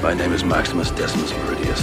My name is Maximus Decimus Meridius.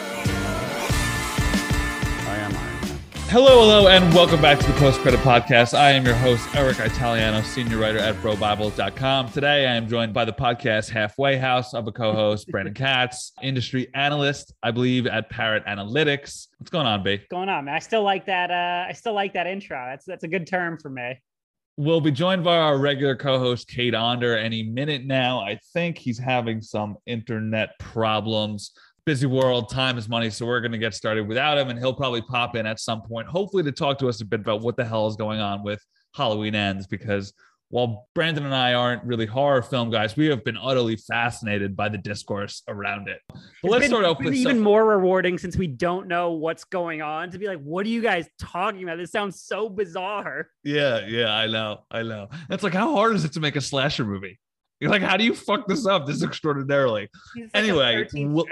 I am Iron Man. Hello, and welcome back to the Post Credit Podcast. I am your host, Eric Italiano, senior writer at BroBible.com. Today, I am joined by the podcast Halfway House of a co-host, Brandon Katz, industry analyst, I believe, at Parrot Analytics. What's going on, B? What's going on, man? I still like that. I still like that intro. That's a good term for me. We'll be joined by our regular co-host, Cade Onder, any minute now. I think he's having some internet problems. Busy world, time is money, so we're going to get started without him, and he'll probably pop in at some point, hopefully to talk to us a bit about what the hell is going on with Halloween Ends, because while Brandon and I aren't really horror film guys, we have been utterly fascinated by the discourse around it. But let's start off with even more rewarding, since we don't know what's going on, to be like, what are you guys talking about? This sounds so bizarre. Yeah, I know. It's like, how hard is it to make a slasher movie? You're like, how do you fuck this up this extraordinarily? Anyway,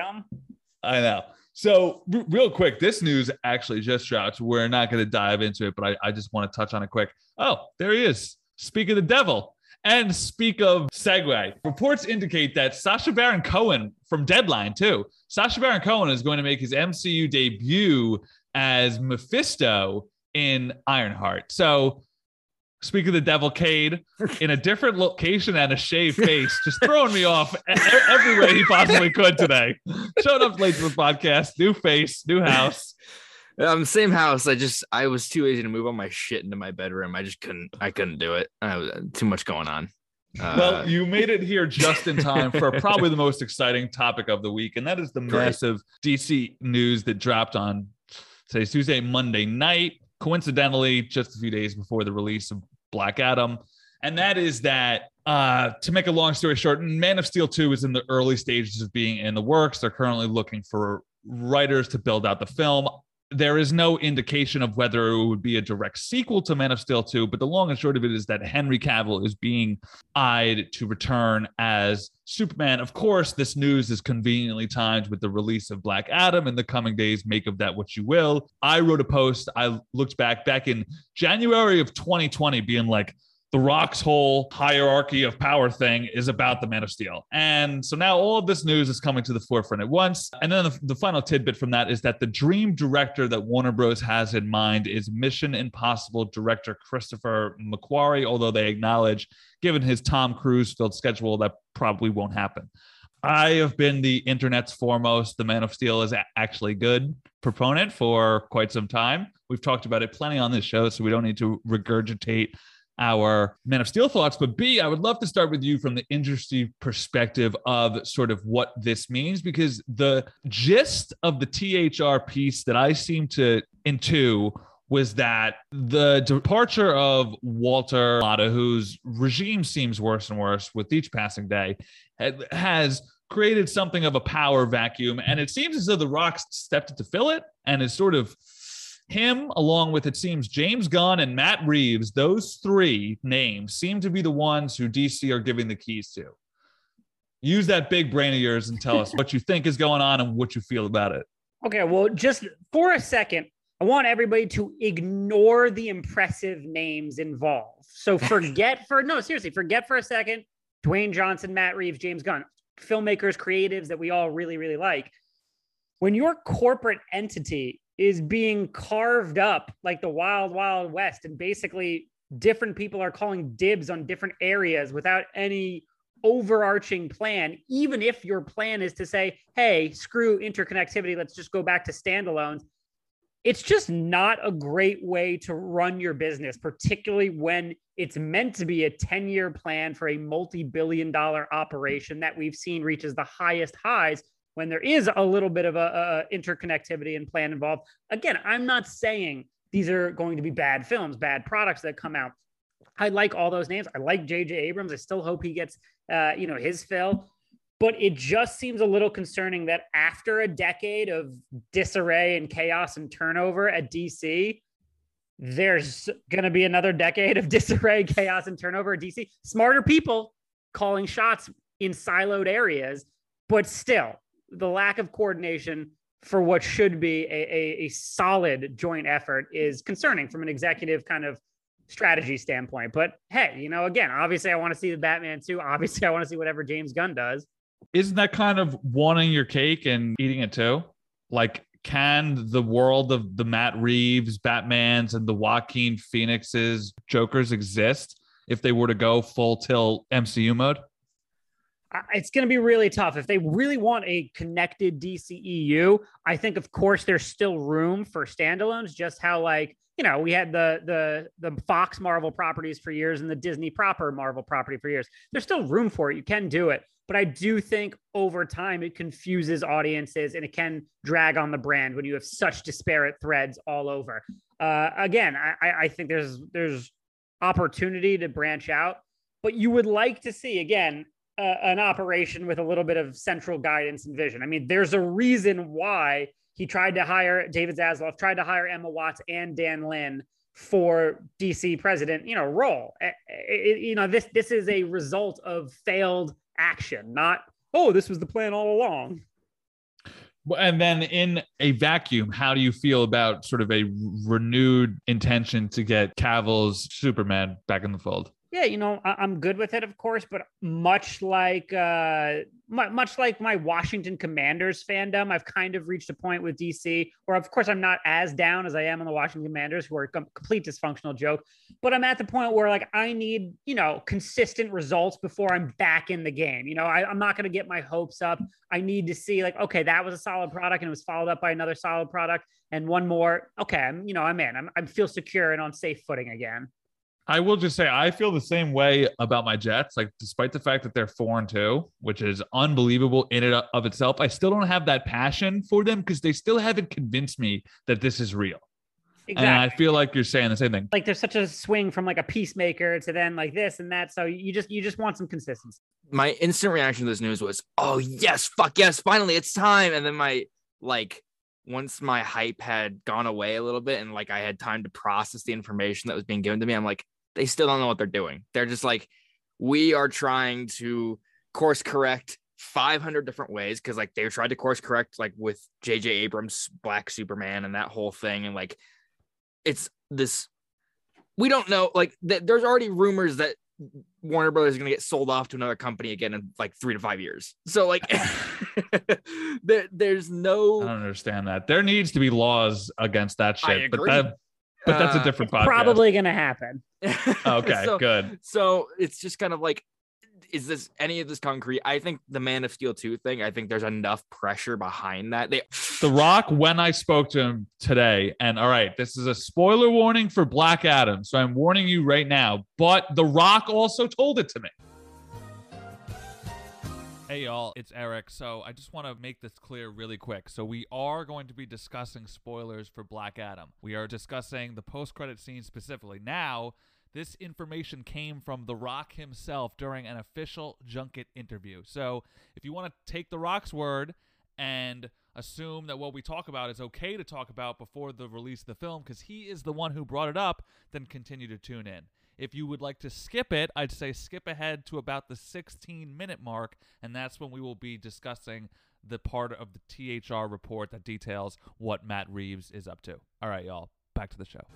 I know. So real quick, this news actually just dropped. We're not going to dive into it, but I just want to touch on it quick. Oh, there he is. Speak of the devil. And speak of segue. Reports indicate that Sacha Baron Cohen from Deadline, too. Sacha Baron Cohen is going to make his MCU debut as Mephisto in Ironheart. So speak of the devil, Cade, in a different location and a shaved face, just throwing me off every way he possibly could today. Showed up late to the podcast, new face, new house. Same house. I was too lazy to move all my shit into my bedroom. I couldn't do it. Too much going on. Well, you made it here just in time for probably the most exciting topic of the week, and that is the massive DC news that dropped on today's Tuesday, Monday night, coincidentally, just a few days before the release of Black Adam. And that is that, to make a long story short, Man of Steel 2 is in the early stages of being in the works. They're currently looking for writers to build out the film. There is no indication of whether it would be a direct sequel to Man of Steel 2, but the long and short of it is that Henry Cavill is being eyed to return as Superman. Of course, this news is conveniently timed with the release of Black Adam in the coming days. Make of that what you will. I wrote a post. I looked back in January of 2020 being like, The Rock's whole hierarchy of power thing is about the Man of Steel. And so now all of this news is coming to the forefront at once. And then the final tidbit from that is that the dream director that Warner Bros. Has in mind is Mission Impossible director Christopher McQuarrie, although they acknowledge, given his Tom Cruise-filled schedule, that probably won't happen. I have been the internet's foremost The Man of Steel is actually good proponent for quite some time. We've talked about it plenty on this show, so we don't need to regurgitate our Man of Steel thoughts. But B, I would love to start with you from the industry perspective of sort of what this means, because the gist of the THR piece that I seem to into was that the departure of Walter Matthau, whose regime seems worse and worse with each passing day, has created something of a power vacuum. And it seems as though The Rock stepped in to fill it, and is sort of him, along with, it seems, James Gunn and Matt Reeves. Those three names seem to be the ones who DC are giving the keys to. Use that big brain of yours and tell us what you think is going on and what you feel about it. Okay, well, just for a second, I want everybody to ignore the impressive names involved. So forget for a second, Dwayne Johnson, Matt Reeves, James Gunn, filmmakers, creatives that we all really, really like. When your corporate entity is being carved up like the wild, wild west, and basically different people are calling dibs on different areas without any overarching plan, even if your plan is to say, hey, screw interconnectivity, let's just go back to standalones. It's just not a great way to run your business, particularly when it's meant to be a 10-year plan for a multi-billion-dollar operation that we've seen reaches the highest highs when there is a little bit of a interconnectivity and plan involved. Again, I'm not saying these are going to be bad films, bad products that come out. I like all those names. I like J.J. Abrams. I still hope he gets, his fill. But it just seems a little concerning that after a decade of disarray and chaos and turnover at DC, there's going to be another decade of disarray, chaos, and turnover at DC. Smarter people calling shots in siloed areas, but still, the lack of coordination for what should be a solid joint effort is concerning from an executive kind of strategy standpoint. But hey, again, obviously I want to see the Batman too. Obviously I want to see whatever James Gunn does. Isn't that kind of wanting your cake and eating it too? Like, can the world of the Matt Reeves, Batmans, and the Joaquin Phoenixes Jokers exist if they were to go full tilt MCU mode? It's going to be really tough. If they really want a connected DCEU, I think, of course, there's still room for standalones, just how, like, you know, we had the Fox Marvel properties for years and the Disney proper Marvel property for years. There's still room for it. You can do it. But I do think over time it confuses audiences and it can drag on the brand when you have such disparate threads all over. Again, I think there's opportunity to branch out, but you would like to see, again, an operation with a little bit of central guidance and vision. I mean, there's a reason why he tried to hire David Zaslav, tried to hire Emma Watts and Dan Lin for DC president, role. This is a result of failed action, not, oh, this was the plan all along. And then in a vacuum, how do you feel about sort of a renewed intention to get Cavill's Superman back in the fold? Yeah, I'm good with it, of course, but much like my Washington Commanders fandom, I've kind of reached a point with DC where, of course, I'm not as down as I am on the Washington Commanders, who are a complete dysfunctional joke, but I'm at the point where, like, I need, consistent results before I'm back in the game. I'm not going to get my hopes up. I need to see, like, okay, that was a solid product and it was followed up by another solid product and one more. Okay, I'm in. I feel secure and on safe footing again. I will just say I feel the same way about my Jets. Like, despite the fact that they're 4-2, which is unbelievable in and of itself, I still don't have that passion for them because they still haven't convinced me that this is real. Exactly. And I feel like you're saying the same thing. Like, there's such a swing from like a peacemaker to then like this and that. So you just want some consistency. My instant reaction to this news was, oh yes, fuck yes, finally it's time. And then once my hype had gone away a little bit and like I had time to process the information that was being given to me, I'm like, they still don't know what they're doing. They're just like, we are trying to course correct 500 different ways. Cause like they tried to course correct, like with JJ Abrams, Black Superman and that whole thing. And like, it's this, we don't know, like there's already rumors that Warner Brothers is going to get sold off to another company again in like 3 to 5 years. So like there's no, I don't understand that. There needs to be laws against that shit, but that's a different podcast. Probably going to happen. Okay, good. So it's just kind of like, is this any of this concrete? I think the Man of Steel 2 thing, I think there's enough pressure behind that. The Rock, when I spoke to him today, and all right, this is a spoiler warning for Black Adam, so I'm warning you right now, but The Rock also told it to me. Hey y'all, it's Eric. So I just want to make this clear really quick. So we are going to be discussing spoilers for Black Adam. We are discussing the post-credit scene specifically. Now, this information came from The Rock himself during an official junket interview. So if you want to take The Rock's word and assume that what we talk about is okay to talk about before the release of the film because he is the one who brought it up, then continue to tune in. If you would like to skip it, I'd say skip ahead to about the 16-minute mark, and that's when we will be discussing the part of the THR report that details what Matt Reeves is up to. All right, y'all, back to the show.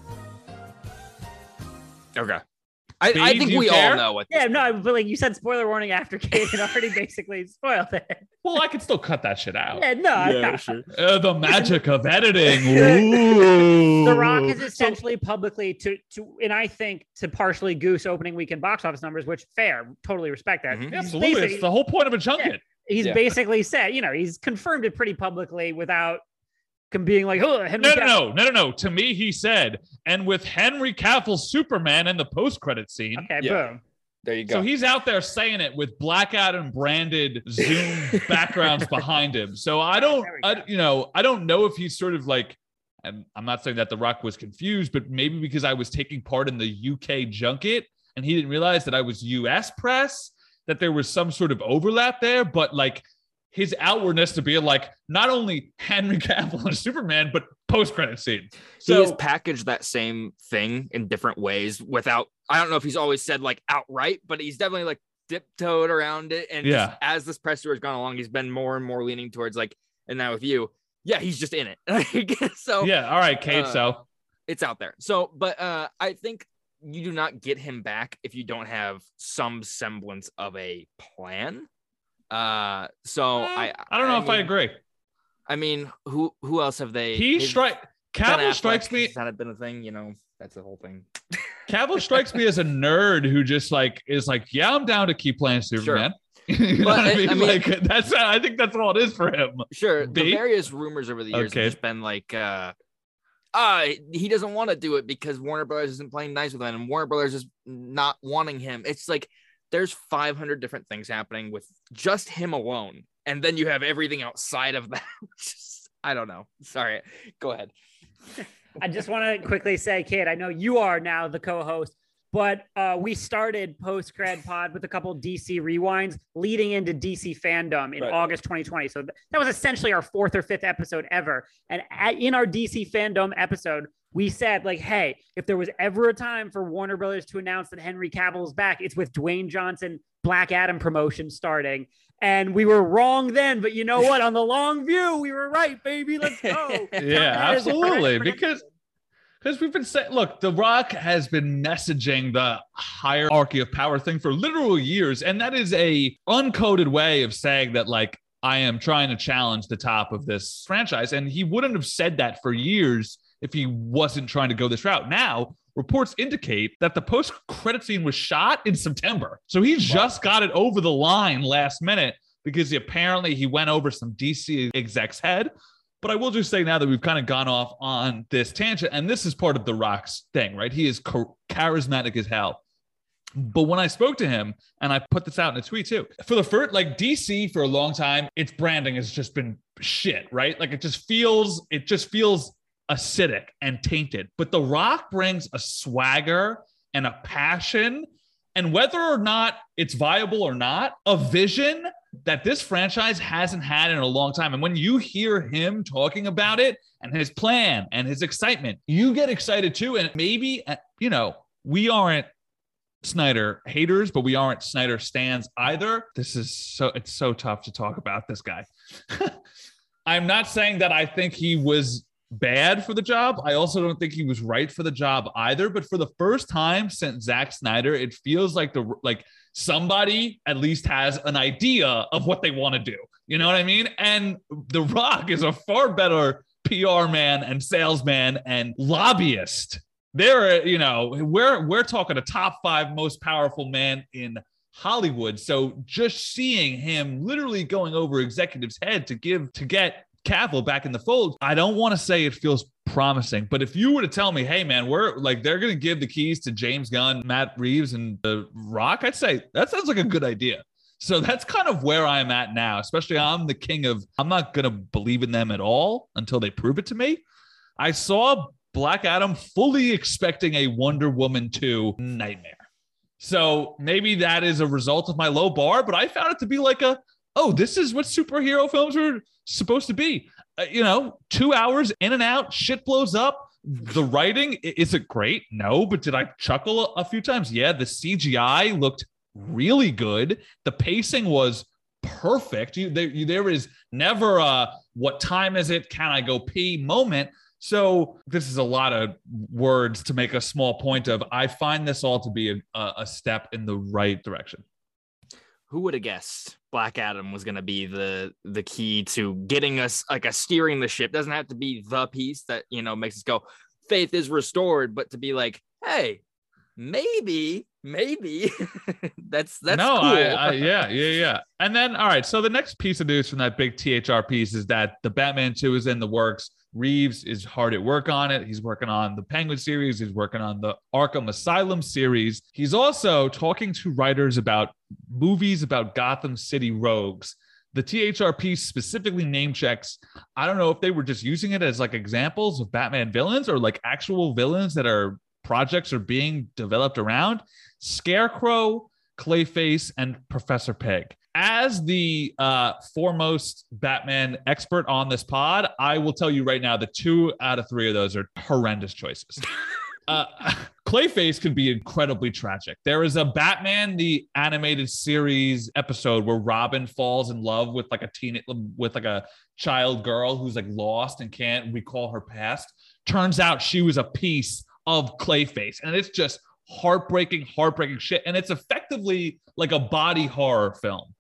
Okay. I think we all know what. Yeah, no, but like you said, spoiler warning after Kate had already basically spoiled it. Well, I could still cut that shit out. Yeah, no, yeah, sure. The magic of editing. Ooh. The Rock is essentially publicly to, and I think to partially goose opening weekend box office numbers, which fair, totally respect that. Mm-hmm. Absolutely, it's the whole point of a junket. Yeah, he's basically said, he's confirmed it pretty publicly without being like, oh, No. To me, he said, and with Henry Cavill's Superman in the post-credit scene. Okay, boom. There you go. So he's out there saying it with Black Adam branded Zoom backgrounds behind him. So I don't know if he's sort of like, and I'm not saying that The Rock was confused, but maybe because I was taking part in the UK junket and he didn't realize that I was US press, that there was some sort of overlap there, but like, his outwardness to be like not only Henry Cavill and Superman, but post-credit scene. So he has packaged that same thing in different ways without, I don't know if he's always said like outright, but he's definitely like tiptoed around it. And just, as this press tour has gone along, he's been more and more leaning towards like, and now with you, he's just in it. So all right, Kate. So it's out there. So, but I think you do not get him back if you don't have some semblance of a plan. So I don't know if I agree. I mean, who else have they? Cavill strikes me. Has that been a thing? You know, that's the whole thing. Cavill strikes me as a nerd who just like is like, yeah, I'm down to keep playing Superman. Sure. You know what I mean? Like that's. I think that's all it is for him. Sure. The various rumors over the years have just been like, he doesn't want to do it because Warner Brothers isn't playing nice with him, and Warner Brothers is not wanting him. It's like there's 500 different things happening with just him alone. And then you have everything outside of that. I don't know. Sorry. Go ahead. I just want to quickly say, Kate, I know you are now the co-host, but we started Post Cred Pod with a couple DC rewinds leading into DC fandom in August 2020. So that was essentially our 4th or 5th episode ever. And in our DC fandom episode, we said, like, hey, if there was ever a time for Warner Brothers to announce that Henry Cavill is back, it's with Dwayne Johnson Black Adam promotion starting. And we were wrong then, but you know what? On the long view, we were right, baby. Let's go. Yeah, absolutely. Because we've been saying, look, The Rock has been messaging the hierarchy of power thing for literal years. And that is a uncoded way of saying that, like, I am trying to challenge the top of this franchise. And he wouldn't have said that for years if he wasn't trying to go this route. Now, reports indicate that the post-credit scene was shot in September. So he just got it over the line last minute because apparently he went over some DC exec's head. But I will just say now that we've kind of gone off on this tangent, and this is part of The Rock's thing, right? He is charismatic as hell. But when I spoke to him, and I put this out in a tweet too, for the first, like DC for a long time, its branding has just been shit, right? Like it just feels acidic and tainted. But The Rock brings a swagger and a passion, and whether or not it's viable or not, a vision that this franchise hasn't had in a long time. And when you hear him talking about it and his plan and his excitement, you get excited too. And maybe, you know, we aren't Snyder haters, but we aren't Snyder stans either. It's so tough to talk about this guy. I'm not saying that I think he was bad for the job. I also don't think he was right for the job either. But for the first time since Zack Snyder, it feels like somebody at least has an idea of what they want to do. You know what I mean? And The Rock is a far better PR man and salesman and lobbyist. We're talking a top 5 most powerful man in Hollywood. So just seeing him literally going over executives' head to get Cavill back in the fold, I don't want to say it feels promising, but if you were to tell me, hey man, they're going to give the keys to James Gunn, Matt Reeves, and The Rock, I'd say that sounds like a good idea. So that's kind of where I'm at now, especially I'm the king of, I'm not going to believe in them at all until they prove it to me. I saw Black Adam fully expecting a Wonder Woman 2 nightmare. So maybe that is a result of my low bar, but I found it to be like this is what superhero films are supposed to be. 2 hours in and out, shit blows up. The writing, is it great? No, but did I chuckle a few times? Yeah, the CGI looked really good. The pacing was perfect. There is never a what time is it? Can I go pee moment. So this is a lot of words to make a small point of. I find this all to be a step in the right direction. Who would have guessed Black Adam was going to be the key to getting us like a steering the ship? Doesn't have to be the piece that, makes us go, faith is restored, but to be like, hey, maybe that's no, cool. Yeah. And then, all right. So the next piece of news from that big THR piece is that the Batman 2 is in the works. Reeves is hard at work on it. He's working on the Penguin series. He's working on the Arkham Asylum series. He's also talking to writers about movies about Gotham City rogues. The THR piece specifically name checks. I don't know if they were just using it as like examples of Batman villains or like actual villains that are projects are being developed around Scarecrow, Clayface, and Professor Pig. As the foremost Batman expert on this pod, I will tell you right now that 2 out of 3 of those are horrendous choices. Clayface can be incredibly tragic. There is a Batman the Animated Series episode where Robin falls in love with like a child girl who's like lost and can't recall her past. Turns out she was a piece of Clayface, and it's just heartbreaking shit. And it's effectively like a body horror film.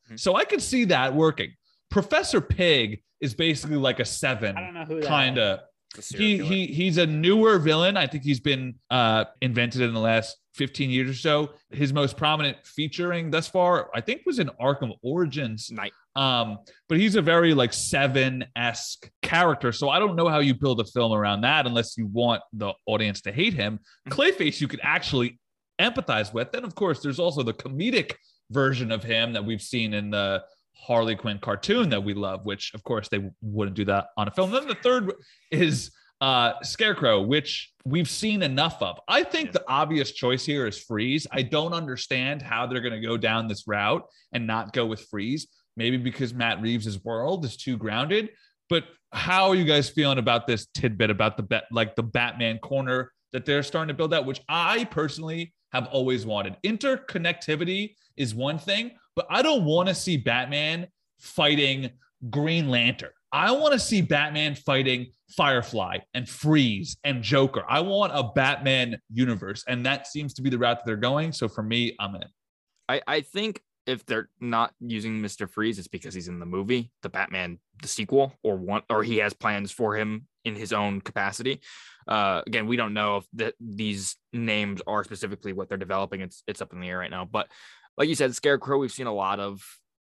So I could see that working. Professor Pig is basically like a 7. I don't know who that kind is. of. He's a newer villain. I think he's been invented in the last 15 years or so. His most prominent featuring thus far, I think, was in Arkham Origins. Night. But he's a very like 7-esque character. So I don't know how you build a film around that unless you want the audience to hate him. Clayface, you could actually empathize with. Then, of course, there's also the comedic version of him that we've seen in the Harley Quinn cartoon that we love, which of course they wouldn't do that on a film. Then the third is Scarecrow, which we've seen enough of. I think the obvious choice here is Freeze. I don't understand how they're going to go down this route and not go with Freeze. Maybe because Matt Reeves' world is too grounded. But how are you guys feeling about this tidbit about the Batman corner that they're starting to build out, which I personally have always wanted? Interconnectivity is one thing, but I don't want to see Batman fighting Green Lantern. I want to see Batman fighting Firefly and Freeze and Joker. I want a Batman universe, and that seems to be the route that they're going. So for me, I'm in. I think if they're not using Mr. Freeze, it's because he's in the movie, the Batman, the sequel, or he has plans for him in his own capacity. Again, we don't know if these names are specifically what they're developing. It's up in the air right now. But like you said, Scarecrow, we've seen a lot of.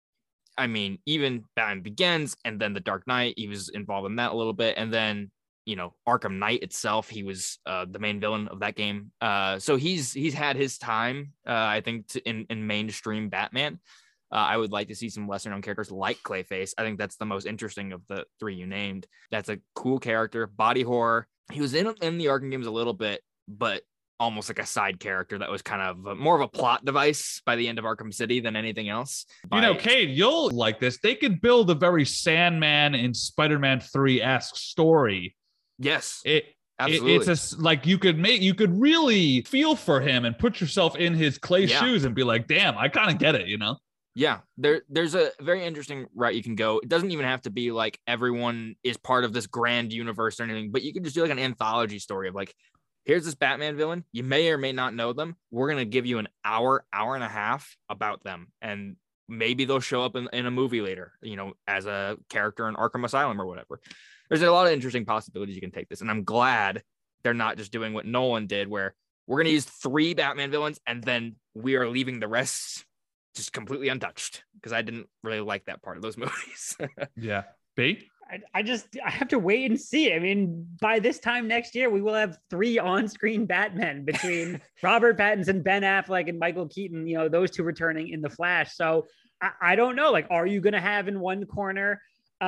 I mean, even Batman Begins and then The Dark Knight, he was involved in that a little bit. And then, Arkham Knight itself, he was the main villain of that game. So he's had his time, I think, in mainstream Batman. I would like to see some lesser known characters like Clayface. I think that's the most interesting of the 3 you named. That's a cool character, body horror. He was in the Arkham games a little bit, but almost like a side character that was kind of more of a plot device by the end of Arkham City than anything else. Cade, you'll like this. They could build a very Sandman and Spider-Man 3-esque story. Yes. Absolutely. It's you could really feel for him and put yourself in his clay shoes and be like, damn, I kind of get it, Yeah, there's a very interesting route you can go. It doesn't even have to be like everyone is part of this grand universe or anything, but you can just do like an anthology story of like, here's this Batman villain. You may or may not know them. We're going to give you an hour and a half about them. And maybe they'll show up in a movie later, as a character in Arkham Asylum or whatever. There's a lot of interesting possibilities you can take this. And I'm glad they're not just doing what Nolan did, where we're going to use 3 Batman villains and then we are leaving the rest just completely untouched, because I didn't really like that part of those movies. Yeah. B? I have to wait and see. I mean, by this time next year, we will have 3 on-screen Batmen between Robert Pattinson, Ben Affleck, and Michael Keaton, those 2 returning in The Flash. So I don't know, like, are you going to have in one corner,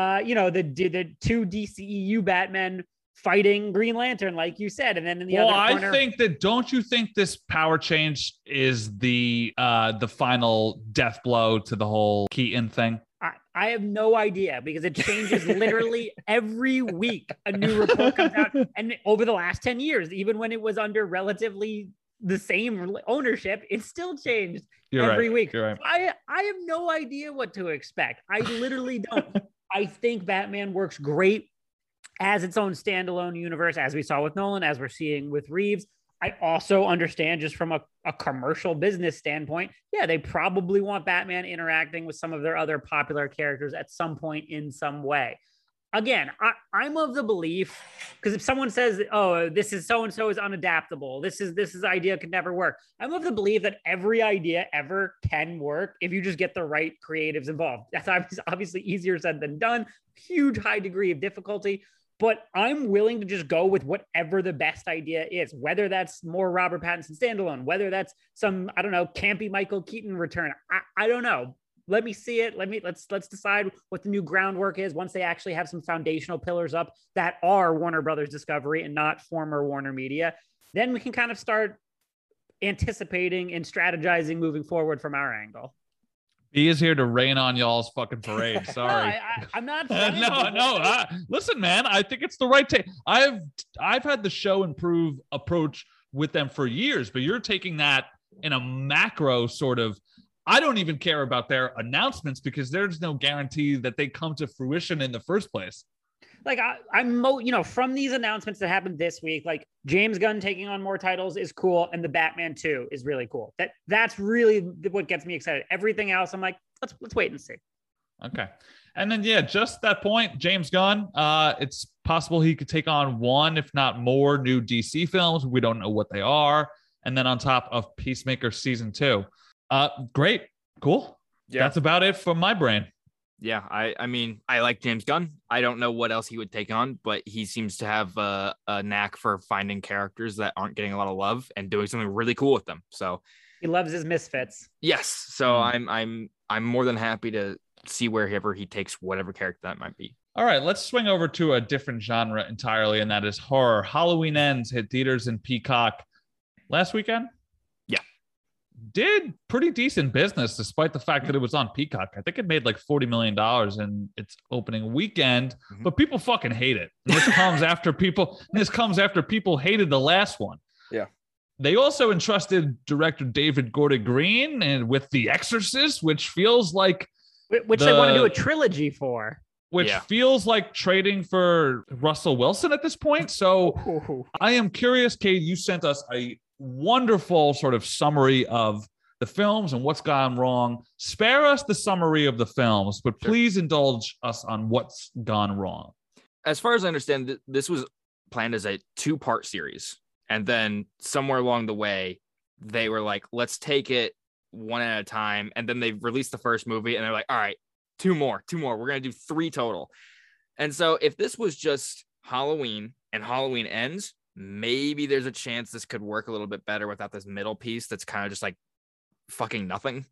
the 2 DCEU Batmen fighting Green Lantern, like you said, and then in the other corner. I think that, don't you think this power change is the final death blow to the whole Keaton thing? I have no idea, because it changes literally every week. A new report comes out, and over the last 10 years, even when it was under relatively the same ownership, it still changed every week. You're right. I have no idea what to expect. I literally don't. I think Batman works great as its own standalone universe, as we saw with Nolan, as we're seeing with Reeves. I also understand, just from a commercial business standpoint, they probably want Batman interacting with some of their other popular characters at some point in some way. Again, I'm of the belief, because if someone says, oh, this is so-and-so is unadaptable, this idea could never work, I'm of the belief that every idea ever can work if you just get the right creatives involved. That's obviously easier said than done, huge high degree of difficulty. But I'm willing to just go with whatever the best idea is, whether that's more Robert Pattinson standalone, whether that's some, I don't know, campy Michael Keaton return. I don't know. Let me see it. Let's decide what the new groundwork is once they actually have some foundational pillars up that are Warner Brothers Discovery and not former Warner Media. Then we can kind of start anticipating and strategizing moving forward from our angle. He is here to rain on y'all's fucking parade. Sorry. I'm not. No. Listen, man, I think it's the right take. I've had the show improve approach with them for years, but you're taking that in a macro sort of. I don't even care about their announcements, because there's no guarantee that they come to fruition in the first place. Like I'm from these announcements that happened this week, like James Gunn taking on more titles is cool, and the Batman 2 is really cool. That's really what gets me excited. Everything else, I'm like, let's wait and see. Okay. And then, yeah, just that point, James Gunn, it's possible he could take on one, if not more, new DC films. We don't know what they are. And then on top of Peacemaker season 2. Great. Cool. Yeah. That's about it for my brain. Yeah, I mean, I like James Gunn. I don't know what else he would take on, but he seems to have a knack for finding characters that aren't getting a lot of love and doing something really cool with them. So he loves his misfits. Yes. So I'm more than happy to see wherever he takes whatever character that might be. All right, let's swing over to a different genre entirely, and that is horror. Halloween Ends hit theaters in Peacock last weekend. Yeah. Did pretty decent business despite the fact that it was on Peacock. I think it made like $40 million in its opening weekend, but people fucking hate it. And this comes after people hated the last one. Yeah. They also entrusted director David Gordon Green and with The Exorcist, which feels like they want to do a trilogy for. Which feels like trading for Russell Wilson at this point. So I am curious, Kate, you sent us a wonderful sort of summary of the films and what's gone wrong. Spare us the summary of the films, but please indulge us on what's gone wrong. As far as I understand, this was planned as a 2-part series. And then somewhere along the way, they were like, let's take it one at a time. And then they released the first movie and they're like, all right, two more. We're going to do 3 total. And so if this was just Halloween and Halloween Ends, maybe there's a chance this could work a little bit better without this middle piece that's kind of just like fucking nothing.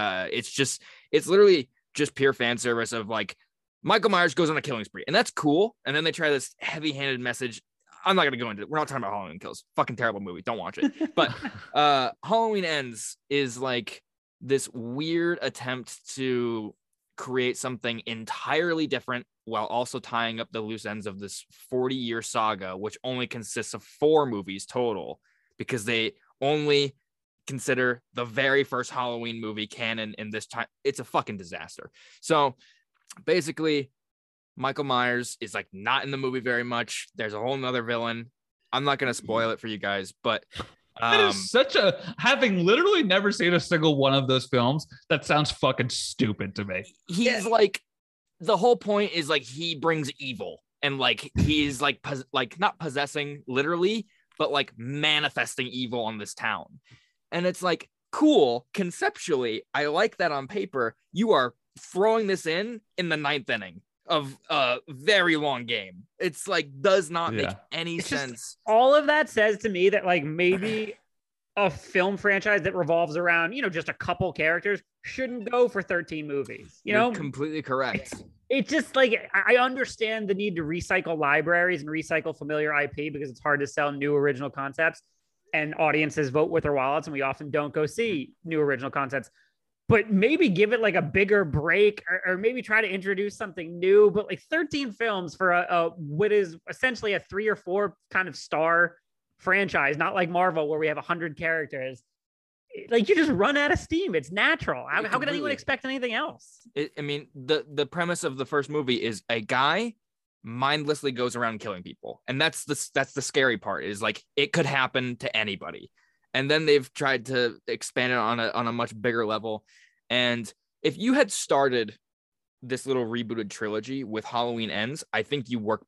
It's literally just pure fan service of like Michael Myers goes on a killing spree and that's cool. And then they try this heavy-handed message. I'm not going to go into it. We're not talking about Halloween Kills. Fucking terrible movie. Don't watch it. But Halloween Ends is like this weird attempt to create something entirely different while also tying up the loose ends of this 40-year saga, which only consists of 4 movies total, because they only consider the very first Halloween movie canon in this time. It's a fucking disaster. So basically, Michael Myers is like not in the movie very much. There's a whole nother villain. I'm not going to spoil it for you guys, but that is having literally never seen a single one of those films, that sounds fucking stupid to me. He's like, the whole point is like he brings evil and like he's like not possessing literally, but like manifesting evil on this town. And it's like, cool. Conceptually, I like that on paper. You are throwing this in the 9th inning of a very long game. It's like does not make any sense. All of that says to me that like maybe a film franchise that revolves around, just a couple characters shouldn't go for 13 movies. You're completely correct. It's just like, I understand the need to recycle libraries and recycle familiar IP because it's hard to sell new original concepts and audiences vote with their wallets. And we often don't go see new original concepts. But maybe give it like a bigger break or maybe try to introduce something new. But like 13 films for what is essentially a 3 or 4 kind of star franchise, not like Marvel where we have 100 characters. Like you just run out of steam. It's natural. How could anyone expect anything else? The premise of the first movie is a guy mindlessly goes around killing people. And that's the scary part is like it could happen to anybody. And then they've tried to expand it on a much bigger level. And if you had started this little rebooted trilogy with Halloween Ends, I think you work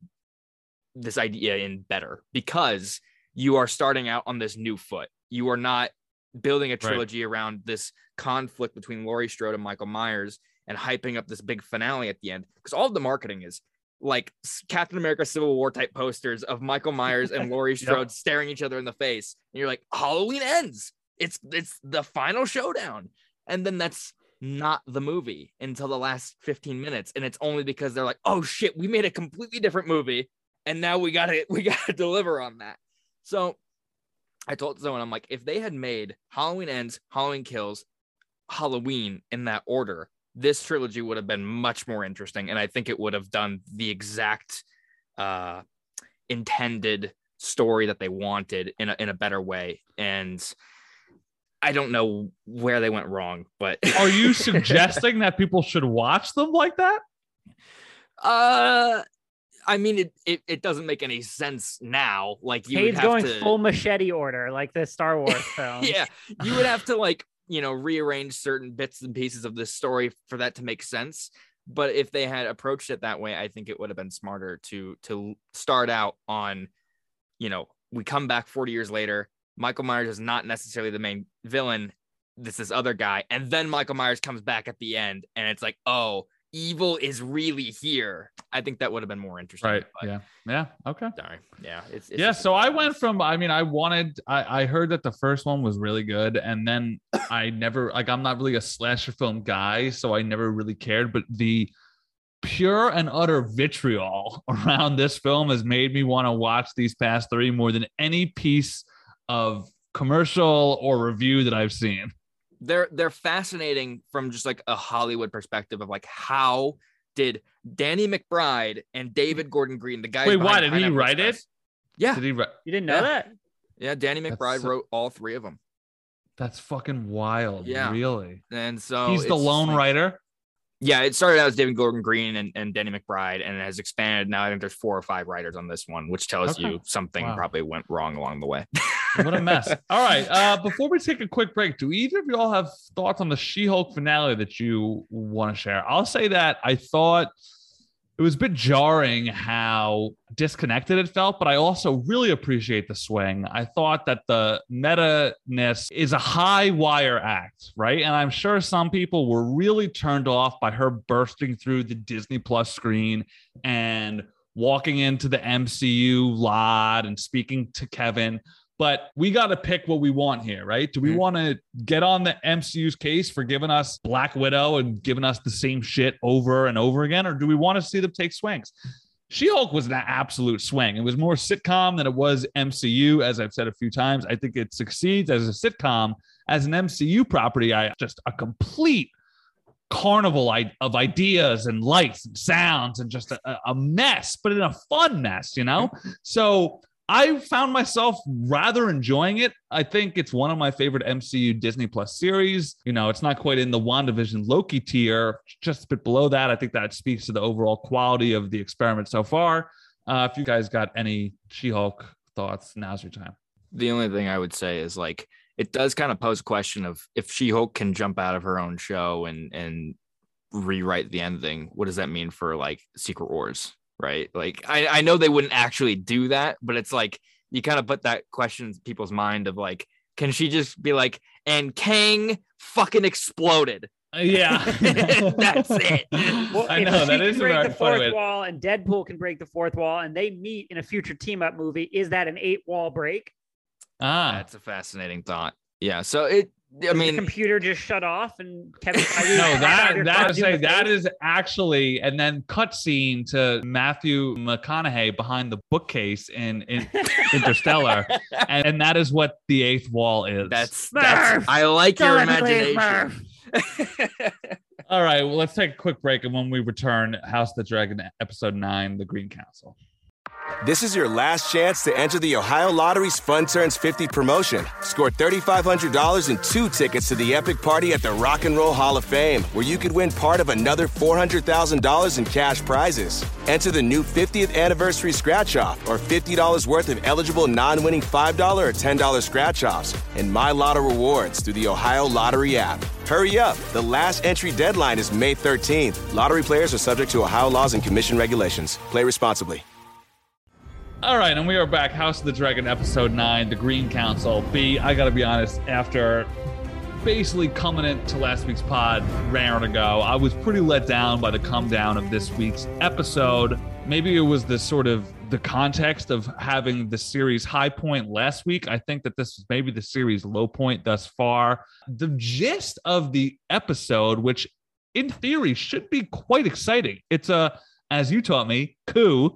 this idea in better because you are starting out on this new foot. You are not building a trilogy around this conflict between Laurie Strode and Michael Myers and hyping up this big finale at the end. Because all of the marketing is like Captain America Civil War type posters of Michael Myers and Laurie Strode staring each other in the face. And you're like, Halloween Ends. It's the final showdown. And then that's not the movie until the last 15 minutes. And it's only because they're like, oh shit, we made a completely different movie. And now we gotta deliver on that. So I told someone, I'm like, if they had made Halloween Ends, Halloween Kills, Halloween in that order, this trilogy would have been much more interesting. And I think it would have done the exact intended story that they wanted in a better way. And I don't know where they went wrong, but are you suggesting that people should watch them like that? I mean, it doesn't make any sense now. Like Cade's going full machete order, like the Star Wars film. Yeah, you would have to like rearrange certain bits and pieces of this story for that to make sense. But if they had approached it that way, I think it would have been smarter to start out on, we come back 40 years later. Michael Myers is not necessarily the main villain. This other guy. And then Michael Myers comes back at the end and it's like, oh, evil is really here. I think that would have been more interesting. Right. But, Yeah. Okay. sorry. Yeah. So I went from, I heard that the first one was really good. And then I'm not really a slasher film guy, so I never really cared. But the pure and utter vitriol around this film has made me want to watch these past three more than any piece of commercial or review that I've seen. They're fascinating from just like a Hollywood perspective of like, how did Danny McBride and David Gordon Green, the guy? Wait, why did he write it? Yeah. Did he write? You didn't know that? Yeah. Danny McBride wrote all three of them. That's fucking wild. Yeah. Really. And so he's the lone writer. Yeah, it started out as David Gordon Green and Danny McBride, and it has expanded. Now I think there's 4 or 5 writers on this one, which tells you something probably went wrong along the way. What a mess. All right. Before we take a quick break, do either of you all have thoughts on the She-Hulk finale that you want to share? I'll say that I thought it was a bit jarring how disconnected it felt, but I also really appreciate the swing. I thought that the meta-ness is a high wire act, right? And I'm sure some people were really turned off by her bursting through the Disney Plus screen and walking into the MCU lot and speaking to Kevin. But we got to pick what we want here, right? Do we want to get on the MCU's case for giving us Black Widow and giving us the same shit over and over again? Or do we want to see them take swings? She-Hulk was an absolute swing. It was more sitcom than it was MCU, as I've said a few times. I think it succeeds as a sitcom. As an MCU property, just a complete carnival of ideas and lights and sounds and just a mess, but in a fun mess, So I found myself rather enjoying it. I think it's one of my favorite MCU Disney Plus series. It's not quite in the WandaVision Loki tier, just a bit below that. I think that speaks to the overall quality of the experiment so far. If you guys got any She-Hulk thoughts, now's your time. The only thing I would say is like, it does kind of pose a question of if She-Hulk can jump out of her own show and rewrite the ending, what does that mean for like Secret Wars? Right. Like, I know they wouldn't actually do that, but it's like, you kind of put that question in people's mind of like, can she just be like, and Kang fucking exploded? Yeah. That's it. Well, I know that is break the funny fourth wall and Deadpool can break the fourth wall and they meet in a future team up movie. Is that an 8-wall break? That's a fascinating thought. Yeah. So the computer just shut off and Kevin. No, that is actually, and then cutscene to Matthew McConaughey behind the bookcase in Interstellar, and that is what the 8th wall is. That's I like your imagination. All right, well, let's take a quick break, and when we return, House of the Dragon, episode 9, The Green Council. This is your last chance to enter the Ohio Lottery's Fun Turns 50 promotion. Score $3,500 and 2 tickets to the epic party at the Rock and Roll Hall of Fame, where you could win part of another $400,000 in cash prizes. Enter the new 50th anniversary scratch-off or $50 worth of eligible non-winning $5 or $10 scratch-offs and My Lotto rewards through the Ohio Lottery app. Hurry up. The last entry deadline is May 13th. Lottery players are subject to Ohio laws and commission regulations. Play responsibly. All right, and we are back. House of the Dragon, episode 9, The Green Council. B, I got to be honest, after basically coming into last week's pod raring to go, I was pretty let down by the come down of this week's episode. Maybe it was the context of having the series high point last week. I think that this is maybe the series low point thus far. The gist of the episode, which in theory should be quite exciting. It's as you taught me, coup.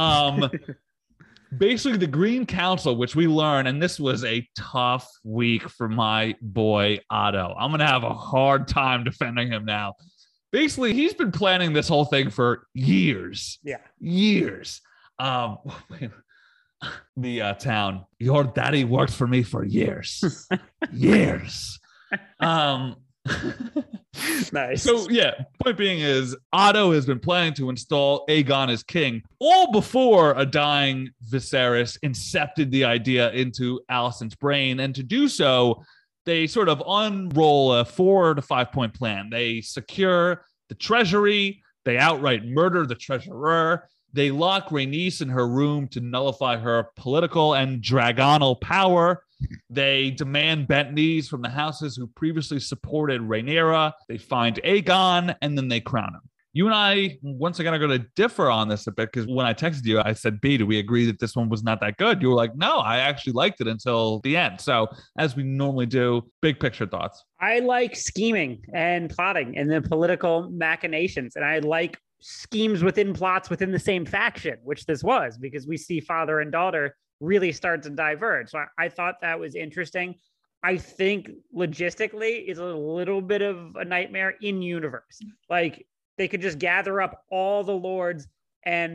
Basically, the Green Council, which we learn, and this was a tough week for my boy Otto. I'm going to have a hard time defending him now. Basically, he's been planning this whole thing for years. Yeah. Years. The town, your daddy worked for me for years. Years. Nice. So yeah, point being is Otto has been planning to install Aegon as king all before a dying Viserys incepted the idea into Alicent's brain, and to do so, they sort of unroll a 4 to 5 point plan. They secure the treasury. They outright murder the treasurer. They lock Rhaenys in her room to nullify her political and dragonal power. They demand bent knees from the houses who previously supported Rhaenyra. They find Aegon, and then they crown him. You and I, once again, are going to differ on this a bit, because when I texted you, I said, B, do we agree that this one was not that good? You were like, no, I actually liked it until the end. So as we normally do, big picture thoughts. I like scheming and plotting and the political machinations. And I like schemes within plots within the same faction, which this was, because we see father and daughter really start to diverge. So I thought that was interesting. I think logistically it's a little bit of a nightmare in universe. Like, they could just gather up all the lords and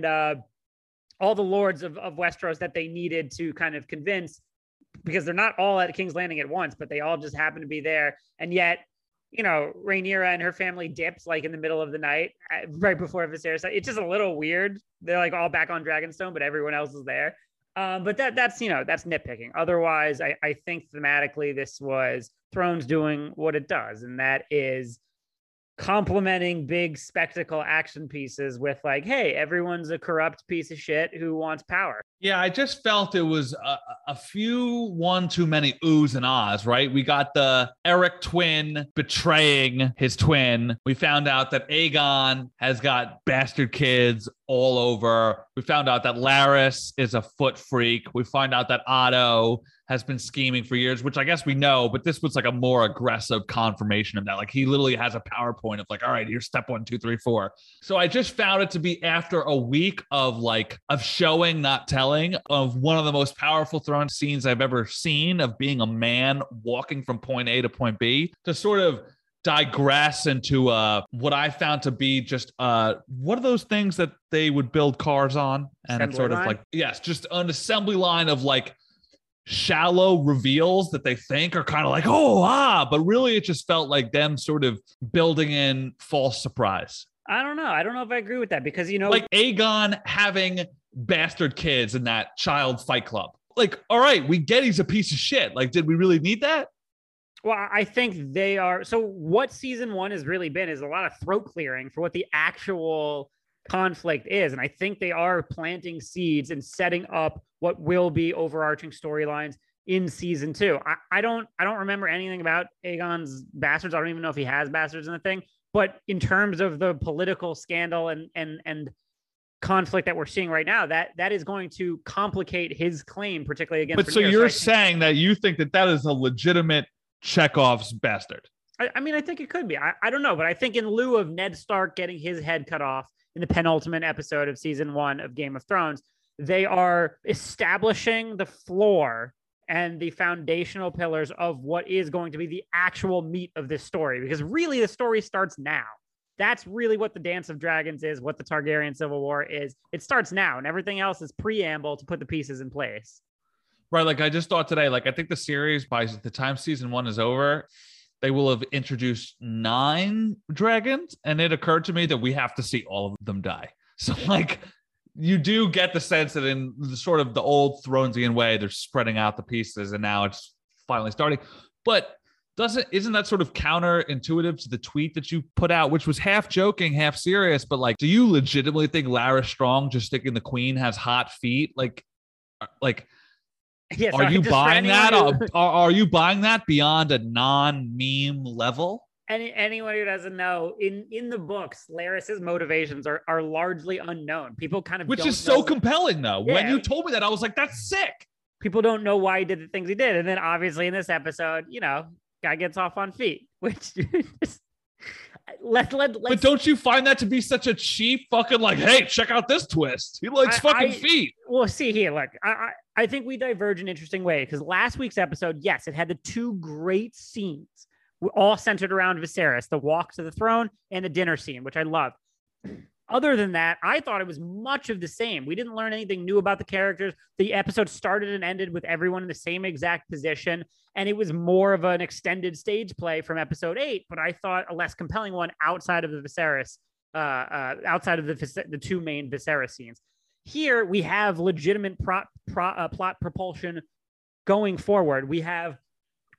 all the lords of Westeros that they needed to kind of convince, because they're not all at King's Landing at once, but they all just happen to be there. And yet, you know, Rhaenyra and her family dips like in the middle of the night, right before Viserys. It's just a little weird. They're like all back on Dragonstone, but everyone else is there. But that's, you know, that's nitpicking. Otherwise, I think thematically this was Thrones doing what it does, and that is complementing big spectacle action pieces with like, hey, everyone's a corrupt piece of shit who wants power. Yeah, I just felt it was a few one too many oohs and ahs, right? We got the Eric twin betraying his twin. We found out that Aegon has got bastard kids all over. We found out that Larys is a foot freak. We find out that Otto has been scheming for years, which I guess we know, but this was like a more aggressive confirmation of that. Like, he literally has a PowerPoint of like, all right, here's step 1, 2, 3, 4. So I just found it to be, after a week of showing, not telling, of one of the most powerful throne scenes I've ever seen, of being a man walking from point A to point B, to sort of digress into what I found to be just what are those things that they would build cars on? And Assembly it's sort line? of like, yes, just an assembly line of like shallow reveals that they think are kind of like, but really it just felt like them sort of building in false surprise. I don't know if I agree with that, because, you know, like Aegon having bastard kids in that child fight club. Like, all right, we get he's a piece of shit. Like, did we really need that? well, I think they are. So what season 1 has really been is a lot of throat clearing for what the actual conflict is. And I think they are planting seeds and setting up what will be overarching storylines in season 2. I don't remember anything about Aegon's bastards. I don't even know if he has bastards in the thing. But in terms of the political scandal and conflict that we're seeing right now, that is going to complicate his claim, particularly against. But so you're saying that you think that is a legitimate Chekhov's bastard? I mean, I think it could be. I don't know, but I think in lieu of Ned Stark getting his head cut off in the penultimate episode of season 1 of Game of Thrones, they are establishing the floor and the foundational pillars of what is going to be the actual meat of this story. Because really the story starts now. That's really what the Dance of Dragons is, what the Targaryen Civil War is. It starts now, and everything else is preamble to put the pieces in place. Right. Like, I just thought today, like, I think the series, by the time season 1 is over, they will have introduced 9 dragons. And it occurred to me that we have to see all of them die. So, like, you do get the sense that in the sort of the old Thronesian way, they're spreading out the pieces, and now it's finally starting. But isn't that sort of counterintuitive to the tweet that you put out, which was half joking, half serious? But like, do you legitimately think Larys Strong just thinking the queen has hot feet? Like, yeah, are you buying that? Are you buying that beyond a non-meme level? Anyone who doesn't know, in the books, Larys's motivations are largely unknown. People kind of, which is so compelling, though. Yeah. When you told me that, I was like, that's sick. People don't know why he did the things he did, and then obviously in this episode, you know, guy gets off on feet, which let's. But don't you find that to be such a cheap fucking, like, hey, check out this twist? He likes fucking feet. Well, see here, look, I think we diverge in an interesting way, because last week's episode, yes, it had the 2 great scenes, all centered around Viserys, the walk to the throne and the dinner scene, which I love. Other than that, I thought it was much of the same. We didn't learn anything new about the characters. The episode started and ended with everyone in the same exact position, and it was more of an extended stage play from episode 8, but I thought a less compelling one outside of the Viserys, outside of the 2 main Viserys scenes. Here, we have legitimate plot propulsion going forward. We have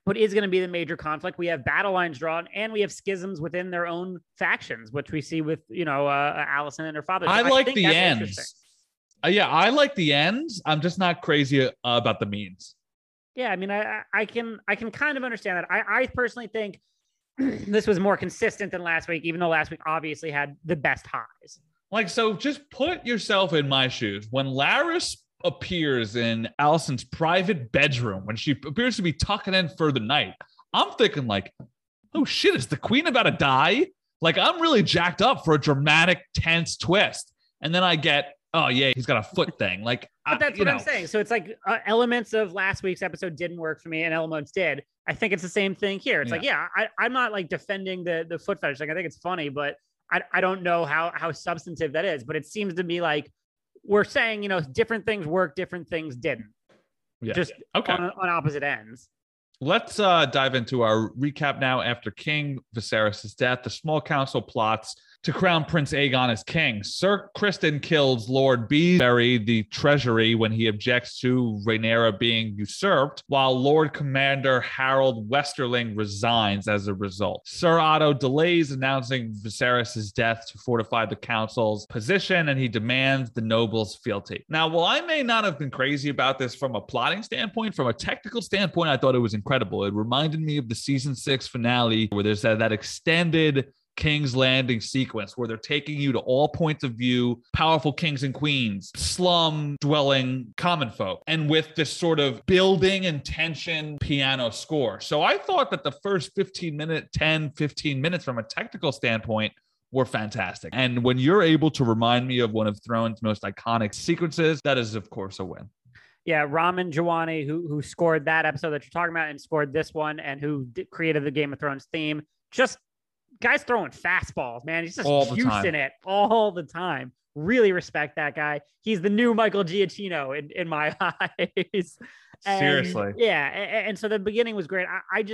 what is going to be the major conflict. We have battle lines drawn, and we have schisms within their own factions, which we see with, Allison and her father. So I like think the that's ends. interesting. Yeah, I like the ends. I'm just not crazy about the means. Yeah, I mean, I can kind of understand that. I personally think this was more consistent than last week, even though last week obviously had the best highs. Like, so just put yourself in my shoes. When Laris appears in Allison's private bedroom, when she appears to be tucking in for the night, I'm thinking like, oh shit, is the queen about to die? Like, I'm really jacked up for a dramatic, tense twist. And then I get, oh yeah, he's got a foot thing. Like, but that's what I'm saying. So it's like elements of last week's episode didn't work for me and elements did. I think it's the same thing here. It's I'm not like defending the foot fetish. Like, I think it's funny, but I don't know how substantive that is, but it seems to be like we're saying, different things work, different things didn't. Yeah. Just okay. on opposite ends. Let's dive into our recap now. After King Viserys' death, the small council plots to crown Prince Aegon as king. Sir Criston kills Lord Beesbury, the treasury, when he objects to Rhaenyra being usurped, while Lord Commander Harold Westerling resigns as a result. Sir Otto delays announcing Viserys' death to fortify the council's position, and he demands the nobles' fealty. Now, while I may not have been crazy about this from a plotting standpoint, from a technical standpoint, I thought it was incredible. It reminded me of the season 6 finale, where there's that extended King's Landing sequence where they're taking you to all points of view, powerful kings and queens, slum dwelling common folk, and with this sort of building and tension piano score. So I thought that the first 15 minutes from a technical standpoint were fantastic. And when you're able to remind me of one of Thrones' most iconic sequences, that is, of course, a win. Yeah, Ramin Djawadi, who scored that episode that you're talking about and scored this one, and who created the Game of Thrones theme, just guy's throwing fastballs, man. He's just juicing it all the time. Really respect that guy. He's the new Michael Giacchino in my eyes. And, seriously. Yeah. And so the beginning was great.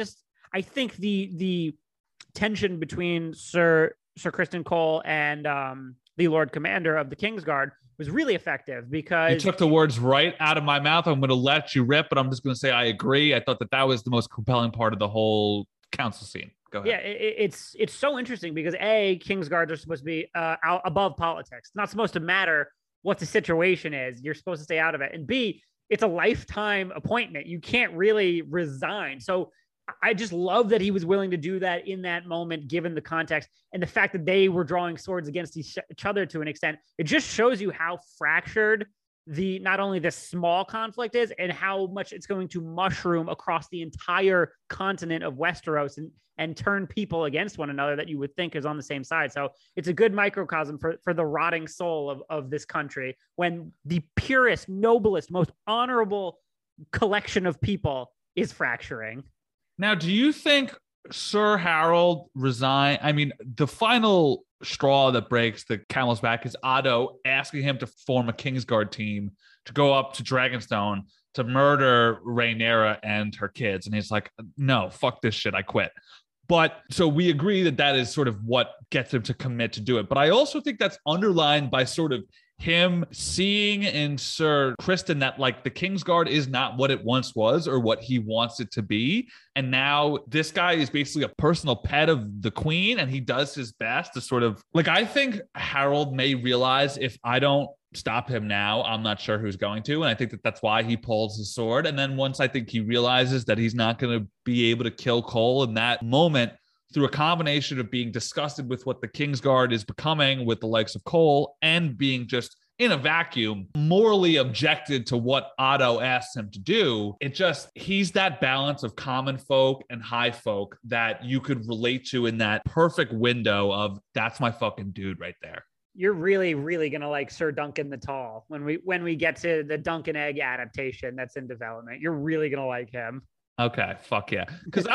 I think the tension between Sir Criston Cole and the Lord Commander of the Kingsguard was really effective because you took the words right out of my mouth. I'm going to let you rip, but I'm just going to say I agree. I thought that was the most compelling part of the whole council scene. Go ahead. Yeah, it's so interesting because Kingsguards are supposed to be out above politics. It's not supposed to matter what the situation is. You're supposed to stay out of it. And B, it's a lifetime appointment. You can't really resign. So I just love that he was willing to do that in that moment, given the context and the fact that they were drawing swords against each other to an extent. It just shows you how fractured not only the small conflict is and how much it's going to mushroom across the entire continent of Westeros and turn people against one another that you would think is on the same side. So it's a good microcosm for the rotting soul of this country when the purest, noblest, most honorable collection of people is fracturing. Now, do you think Sir Harold resign? I mean, the final straw that breaks the camel's back is Otto asking him to form a Kingsguard team to go up to Dragonstone to murder Rhaenyra and her kids. And he's like, no, fuck this shit. I quit. But so we agree that is sort of what gets him to commit to do it. But I also think that's underlined by sort of him seeing in Sir Criston that like the Kingsguard is not what it once was or what he wants it to be. And now this guy is basically a personal pet of the queen and he does his best to sort of like, I think Harold may realize if I don't stop him now, I'm not sure who's going to. And I think that's why he pulls his sword. And then once I think he realizes that he's not going to be able to kill Cole in that moment, through a combination of being disgusted with what the Kingsguard is becoming with the likes of Cole and being just in a vacuum, morally objected to what Otto asks him to do. He's that balance of common folk and high folk that you could relate to in that perfect window of that's my fucking dude right there. You're really, really going to like Sir Duncan the Tall when we get to the Duncan Egg adaptation that's in development. You're really going to like him. Okay, fuck yeah. Because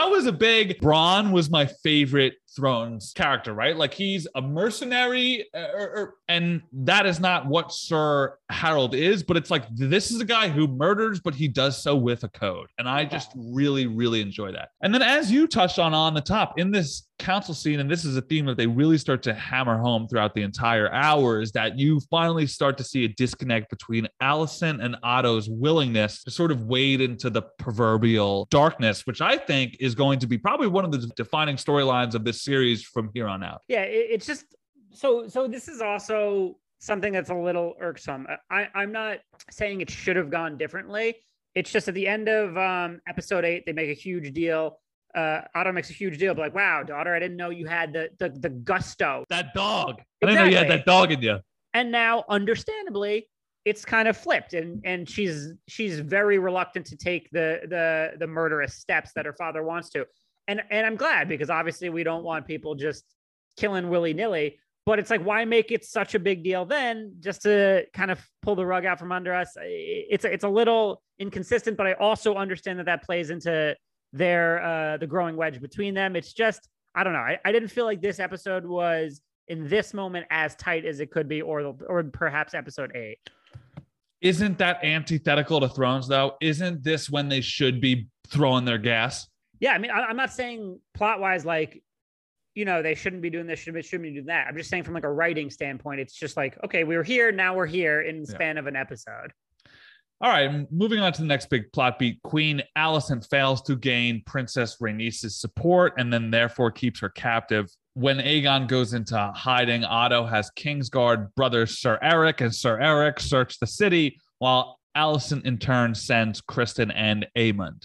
Bronn was my favorite Thrones character, right? Like he's a mercenary and that is not what Sir Harold is, but it's like this is a guy who murders, but he does so with a code. And I just really, really enjoy that. And then as you touched on the top, in this council scene, and this is a theme that they really start to hammer home throughout the entire hour, is that you finally start to see a disconnect between Alicent and Otto's willingness to sort of wade into the proverbial darkness, which I think is going to be probably one of the defining storylines of this series from here on out. Yeah, it's just so this is also something that's a little irksome. I'm not saying it should have gone differently. It's just at the end of episode 8, they make a huge deal. Otto makes a huge deal, but like, wow, daughter, I didn't know you had the gusto. That dog. Exactly. I didn't know you had that dog in you. And now, understandably, it's kind of flipped, and she's very reluctant to take the murderous steps that her father wants to. And I'm glad, because obviously we don't want people just killing willy-nilly. But it's like, why make it such a big deal then, just to kind of pull the rug out from under us? It's a little inconsistent, but I also understand that plays into their the growing wedge between them. It's just, I don't know. I didn't feel like this episode was in this moment as tight as it could be, or perhaps episode 8. Isn't that antithetical to Thrones, though? Isn't this when they should be throwing their gas? Yeah, I mean, I'm not saying plot-wise, like, you know, they shouldn't be doing this, shouldn't be doing that. I'm just saying from like a writing standpoint, it's just like, okay, we were here, now we're here in the span of an episode. All right, moving on to the next big plot beat. Queen Alicent fails to gain Princess Rhaenys' support and then therefore keeps her captive. When Aegon goes into hiding, Otto has Kingsguard brothers Sir Eric and Sir Eric search the city, while Alicent in turn sends Criston and Aemond.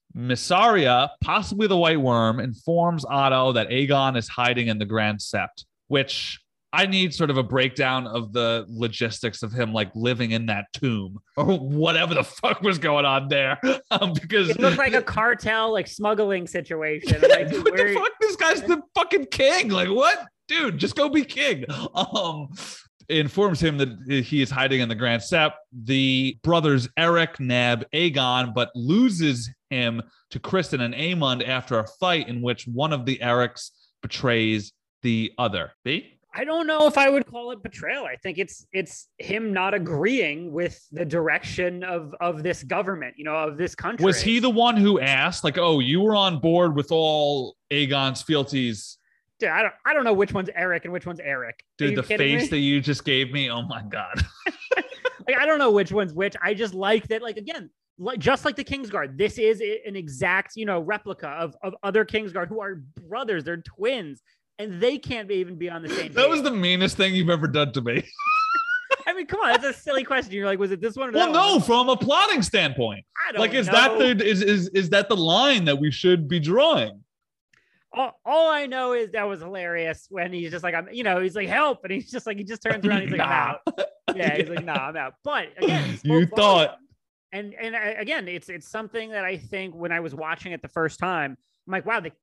Mysaria, possibly the White Worm, informs Otto that Aegon is hiding in the Grand Sept, which I need sort of a breakdown of the logistics of him like living in that tomb or whatever the fuck was going on there. Because it looked like a cartel, like smuggling situation. Like, what the fuck? This guy's the fucking king. Like, what? Dude, just go be king. Informs him that he is hiding in the Grand Sept. The brothers Eric nab Aegon, but loses him to Criston and Aemond after a fight in which one of the Erics betrays the other. B? I don't know if I would call it betrayal. I think it's him not agreeing with the direction of this government, you know, of this country. Was he the one who asked, like, oh, you were on board with all Aegon's fealties? Dude, I don't know which one's Eric and which one's Eric. Dude, the face that you just gave me, oh my God. Like, I don't know which one's which. I just like that, like, again, just like the Kingsguard, this is an exact, you know, replica of other Kingsguard who are brothers, they're twins. And they can't even be on the same page. That was the meanest thing you've ever done to me. I mean, come on, that's a silly question. You're like, was it this one or that one? Well, no, one? from a plotting standpoint. I don't like, is know. is that the line that we should be drawing? All I know is that was hilarious when he's just like, he's like, help. And he's just like, he just turns around. He's like, I'm out. Yeah, he's like, I'm out. But again, you thought. And again, it's something that I think when I was watching it the first time, I'm like, wow, the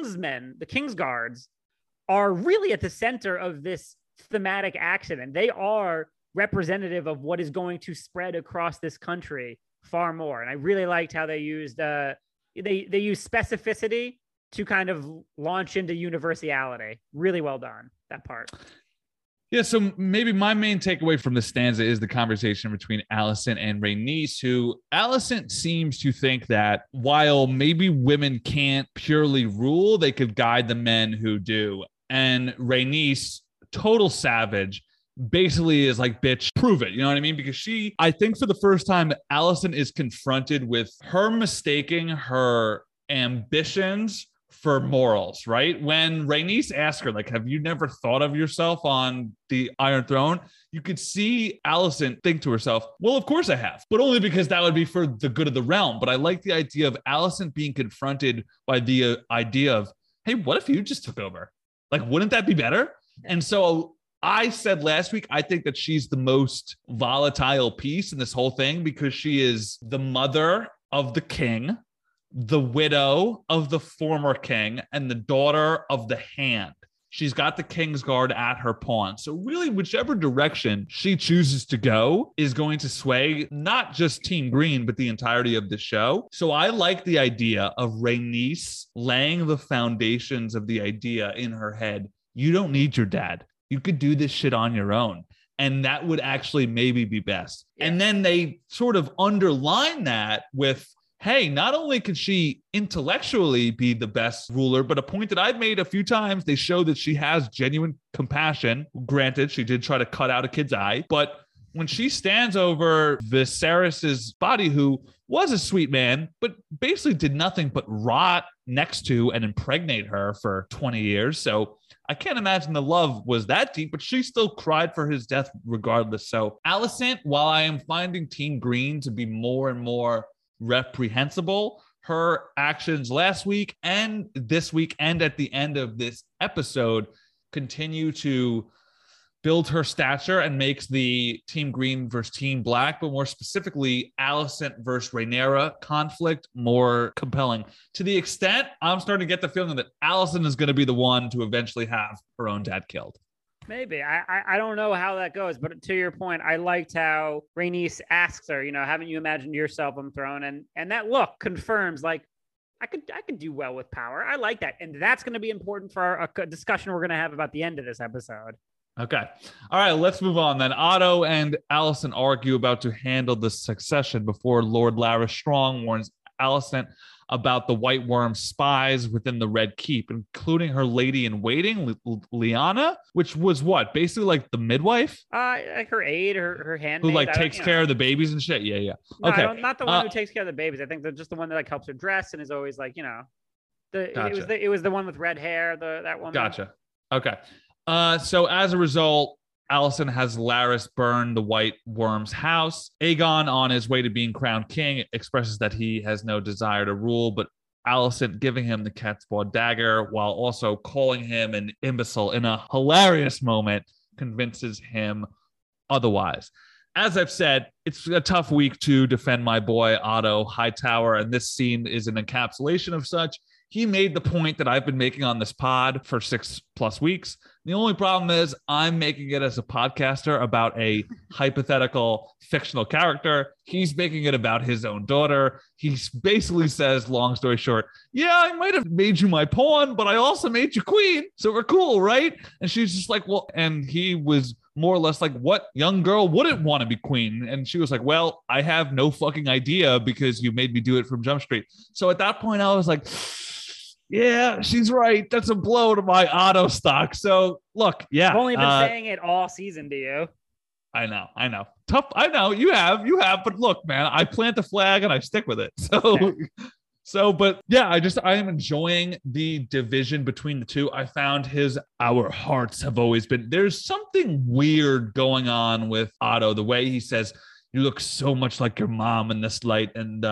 Kingsguards are really at the center of this thematic action, and they are representative of what is going to spread across this country far more. And I really liked how they used they use specificity to kind of launch into universality. Really well done, that part. Yeah, so maybe my main takeaway from the stanza is the conversation between Alicent and Rhaenys, who Alicent seems to think that while maybe women can't purely rule, they could guide the men who do. And Rhaenys, total savage, basically is like, bitch, prove it. You know what I mean? Because I think for the first time, Alicent is confronted with her mistaking her ambitions for morals, right? When Rhaenys asked her, like, have you never thought of yourself on the Iron Throne? You could see Alicent think to herself, well, of course I have, but only because that would be for the good of the realm. But I like the idea of Alicent being confronted by the idea of, hey, what if you just took over? Like, wouldn't that be better? And so I said last week, I think that she's the most volatile piece in this whole thing because she is the mother of the king, the widow of the former king, and the daughter of the Hand. She's got the Kingsguard at her pawn. So really, whichever direction she chooses to go is going to sway not just Team Green, but the entirety of the show. So I like the idea of Rhaenys laying the foundations of the idea in her head. You don't need your dad. You could do this shit on your own. And that would actually maybe be best. Yeah. And then they sort of underline that with, hey, not only can she intellectually be the best ruler, but a point that I've made a few times, they show that she has genuine compassion. Granted, she did try to cut out a kid's eye, but when she stands over Viserys's body, who was a sweet man, but basically did nothing but rot next to and impregnate her for 20 years. So I can't imagine the love was that deep, but she still cried for his death regardless. So Alicent, while I am finding Team Green to be more and more reprehensible, her actions last week and this week and at the end of this episode continue to build her stature and makes the Team Green versus Team Black, but more specifically, Alicent versus Rhaenyra conflict more compelling, to the extent I'm starting to get the feeling that Alicent is going to be the one to eventually have her own dad killed. Maybe. I don't know how that goes, but to your point, I liked how Rhaenys asks her, haven't you imagined yourself on the throne? And that look confirms, like, I could do well with power. I like that. And that's going to be important for a discussion we're going to have about the end of this episode. Okay. All right, let's move on then. Otto and Alicent argue about to handle the succession before Lord Larys Strong warns Alicent about the White Worm spies within the Red Keep, including her lady-in-waiting, Lyanna, which was what? Basically like the midwife? Like her aide, her handmaid. Who takes care of the babies and shit? Yeah. No, okay. Not the one who takes care of the babies. I think they're just the one that helps her dress and is always Gotcha. It was the one with red hair, that one. Gotcha. Okay. So as a result, Alicent has Larys burn the White Worm's house. Aegon, on his way to being crowned king, expresses that he has no desire to rule, but Alicent giving him the cat's paw dagger while also calling him an imbecile in a hilarious moment convinces him otherwise. As I've said, it's a tough week to defend my boy Otto Hightower, and this scene is an encapsulation of such. He made the point that I've been making on this pod for 6+ weeks. The only problem is I'm making it as a podcaster about a hypothetical fictional character. He's making it about his own daughter. He basically says, long story short, yeah, I might have made you my pawn, but I also made you queen. So we're cool, right? And she's just like, well, and he was more or less like, what young girl wouldn't want to be queen? And she was like, well, I have no fucking idea because you made me do it from Jump Street. So at that point, I was like, yeah, she's right. That's a blow to my Otto stock. So look, yeah. I've only been saying it all season to you. I know. Tough. I know you have, but look, man, I plant the flag and I stick with it. But yeah, I am enjoying the division between the two. I found our hearts have always been, there's something weird going on with Otto, the way he says, you look so much like your mom in this light. And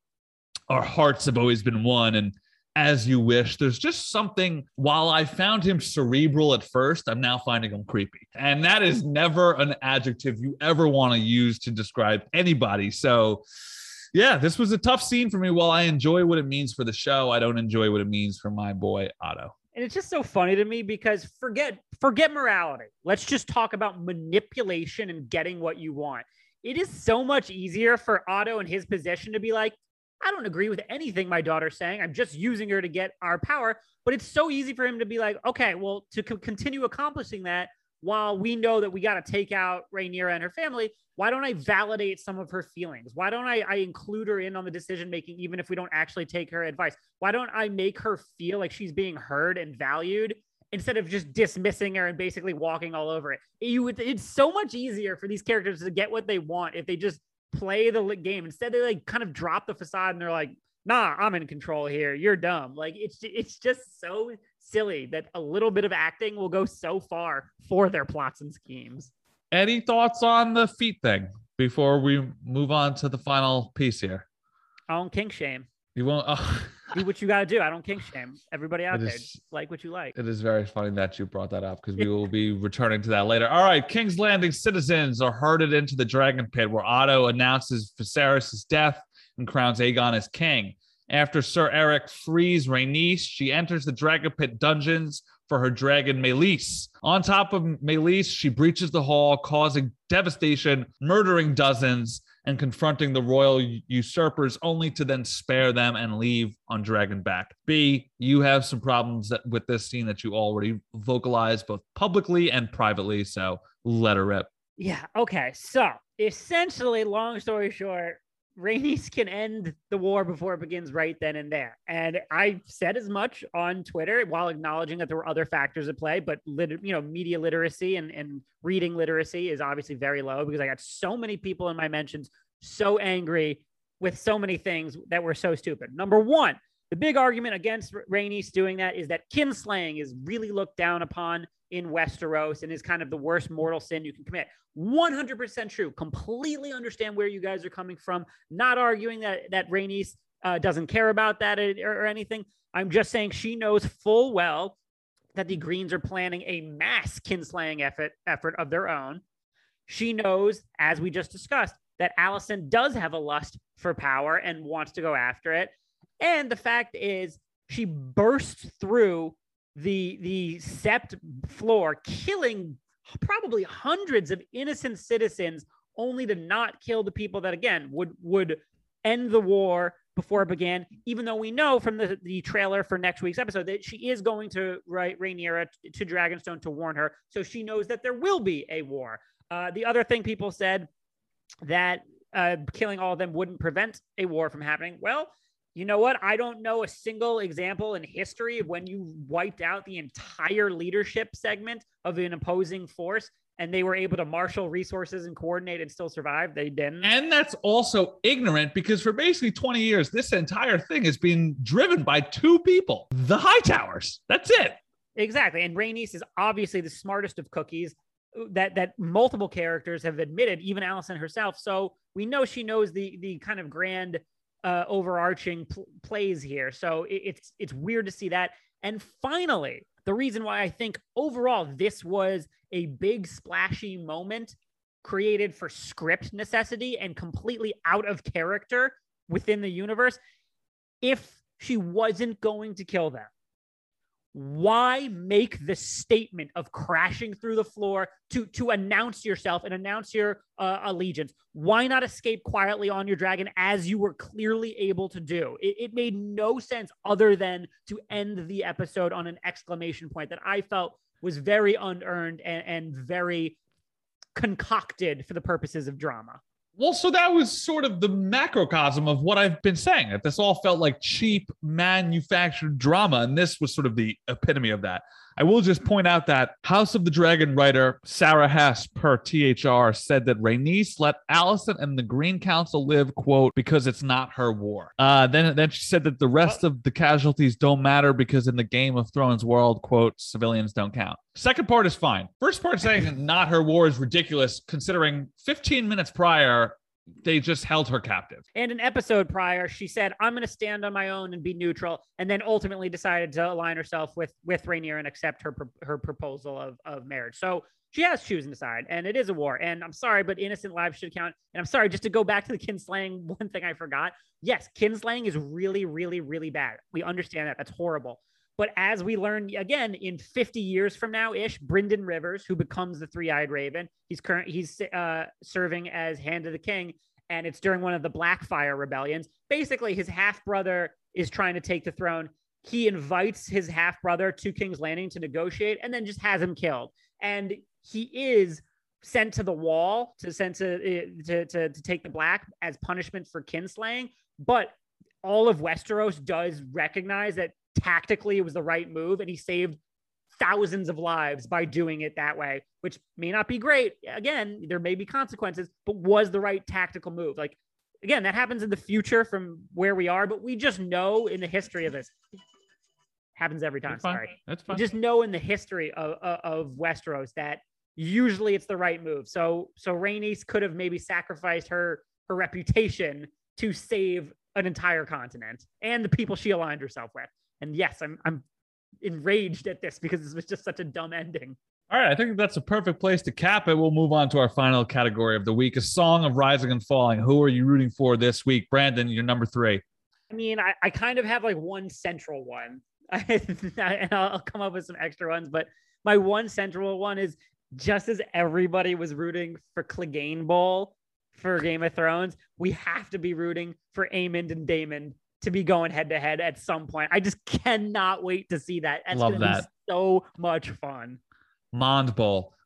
our hearts have always been one. And as you wish, there's just something, while I found him cerebral at first, I'm now finding him creepy. And that is never an adjective you ever want to use to describe anybody. So yeah, this was a tough scene for me. While I enjoy what it means for the show, I don't enjoy what it means for my boy Otto. And it's just so funny to me because forget morality. Let's just talk about manipulation and getting what you want. It is so much easier for Otto in his position to be like, I don't agree with anything my daughter's saying. I'm just using her to get our power. But it's so easy for him to be like, okay, well, to continue accomplishing that, while we know that we got to take out Rhaenyra and her family, why don't I validate some of her feelings? Why don't I include her in on the decision-making, even if we don't actually take her advice? Why don't I make her feel like she's being heard and valued instead of just dismissing her and basically walking all over it? It's so much easier for these characters to get what they want if they just play the game. Instead, they kind of drop the facade and they're like, nah, I'm in control here. You're dumb. It's just so silly that a little bit of acting will go so far for their plots and schemes. Any thoughts on the feet thing before we move on to the final piece here? I don't kink shame. You won't. Do what you got to do. I don't kink shame. Everybody out there, just like what you like. It is very funny that you brought that up because we will be returning to that later. All right. King's Landing citizens are herded into the Dragon Pit where Otto announces Viserys' death and crowns Aegon as king. After Sir Eric frees Rhaenys, she enters the Dragon Pit dungeons for her dragon Meleys. On top of Meleys, she breaches the hall, causing devastation, murdering dozens, and confronting the royal usurpers, only to then spare them and leave on Dragonback. B, you have some problems with this scene that you already vocalized both publicly and privately, so let her rip. Yeah, okay. So essentially, long story short, Rhaenys can end the war before it begins right then and there. And I said as much on Twitter while acknowledging that there were other factors at play, but media literacy and reading literacy is obviously very low because I got so many people in my mentions so angry with so many things that were so stupid. Number one, the big argument against Rhaenys doing that is that kinslaying is really looked down upon in Westeros and is kind of the worst mortal sin you can commit. 100% true. Completely understand where you guys are coming from. Not arguing that Rhaenys doesn't care about that or anything. I'm just saying she knows full well that the Greens are planning a mass kinslaying effort of their own. She knows, as we just discussed, that Alicent does have a lust for power and wants to go after it. And the fact is, she bursts through the sept floor, killing probably hundreds of innocent citizens, only to not kill the people that, again, would end the war before it began, even though we know from the trailer for next week's episode that she is going to write Rhaenyra to Dragonstone to warn her, so she knows that there will be a war. The other thing people said, that killing all of them wouldn't prevent a war from happening. Well, you know what? I don't know a single example in history of when you wiped out the entire leadership segment of an opposing force and they were able to marshal resources and coordinate and still survive. They didn't. And that's also ignorant because for basically 20 years, this entire thing has been driven by two people, the Hightowers. That's it. Exactly. And Rhaenys is obviously the smartest of cookies that multiple characters have admitted, even Alicent herself. So we know she knows the kind of grand overarching plays here. So it's weird to see that. And finally, the reason why I think overall this was a big splashy moment created for script necessity and completely out of character within the universe. If she wasn't going to kill them, why make the statement of crashing through the floor to announce yourself and announce your allegiance? Why not escape quietly on your dragon as you were clearly able to do? It made no sense other than to end the episode on an exclamation point that I felt was very unearned and very concocted for the purposes of drama. Well, so that was sort of the macrocosm of what I've been saying, that this all felt like cheap manufactured drama. And this was sort of the epitome of that. I will just point out that House of the Dragon writer Sarah Hess per THR said that Rhaenys let Alicent and the Green Council live, quote, because it's not her war. Then she said that the rest of the casualties don't matter because in the Game of Thrones world, quote, civilians don't count. Second part is fine. First part saying not her war is ridiculous considering 15 minutes prior, they just held her captive. And an episode prior, she said, I'm going to stand on my own and be neutral, and then ultimately decided to align herself with Rhaenyra and accept her proposal of marriage. So she has chosen a side, and it is a war. And I'm sorry, but innocent lives should count. And I'm sorry, just to go back to the kinslaying, one thing I forgot. Yes, kinslaying is really, really, really bad. We understand that. That's horrible. But as we learned again in 50 years from now-ish, Brynden Rivers, who becomes the Three-Eyed Raven, he's serving as Hand of the King, and it's during one of the Blackfire rebellions. Basically, his half-brother is trying to take the throne. He invites his half-brother to King's Landing to negotiate, and then just has him killed. And he is sent to the wall to take the Black as punishment for kinslaying. But all of Westeros does recognize that tactically it was the right move, and he saved thousands of lives by doing it that way, which may not be great. Again, there may be consequences, but was the right tactical move. Like, again, that happens in the future from where we are, but we just know in the history of this, happens every time. Sorry. That's fine. We just know in the history of Westeros that usually it's the right move. So Rhaenys could have maybe sacrificed her reputation to save an entire continent and the people she aligned herself with. And yes, I'm enraged at this because this was just such a dumb ending. All right, I think that's a perfect place to cap it. We'll move on to our final category of the week, a song of rising and falling. Who are you rooting for this week? Brandon, you're number 3. I mean, I kind of have like one central one, and I'll come up with some extra ones, but my one central one is just as everybody was rooting for Clegane Bowl for Game of Thrones, we have to be rooting for Aemond and Daemon to be going head to head at some point. I just cannot wait to see that. That's Love that. be so much fun. Mond Bowl.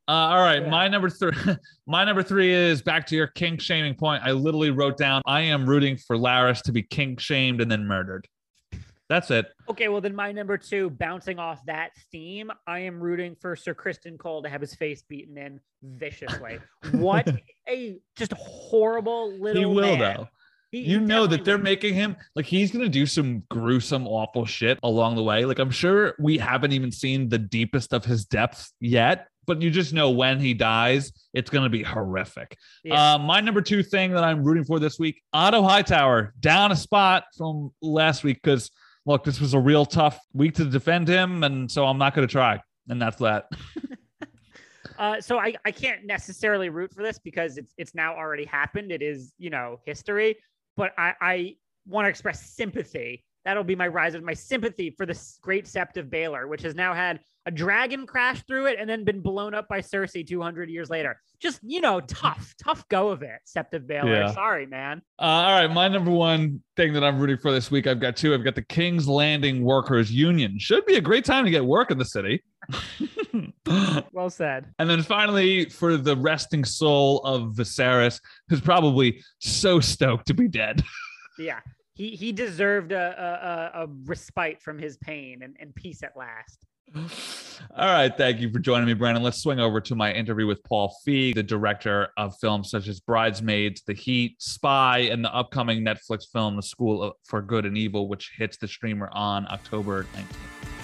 All right, Yeah. my number three. My number three is back to your kink shaming point. I literally wrote down, I am rooting for Laris to be kink shamed and then murdered. That's it. Okay, well then my number two, bouncing off that theme, I am rooting for Sir Kristen Cole to have his face beaten in viciously. What a just horrible little He will, man. though. He You know that definitely they're will. making him like he's gonna do some gruesome, awful shit along the way. Like I'm sure we haven't even seen the deepest of his depths yet, but you just know when he dies, it's gonna be horrific. Yeah. My number two thing that I'm rooting for this week, Otto Hightower down a spot from last week because look, this was a real tough week to defend him, and so I'm not gonna try, and that's that. So I can't necessarily root for this because it's now already happened. It is, history. But I want to express sympathy. That'll be my rise of my sympathy for this great Sept of Baelor, which has now had a dragon crash through it and then been blown up by Cersei 200 years later. Just, tough go of it, Sept of Baelor. Yeah. Sorry, man. All right, my number one thing that I'm rooting for this week, I've got two. I've got the King's Landing Workers Union. Should be a great time to get work in the city. Well said. And then finally, for the resting soul of Viserys, who's probably so stoked to be dead. Yeah. He deserved a respite from his pain and peace at last. All right, thank you for joining me, Brandon. Let's swing over to my interview with Paul Feig, the director of films such as Bridesmaids, The Heat, Spy, and the upcoming Netflix film, The School for Good and Evil, which hits the streamer on October 19th.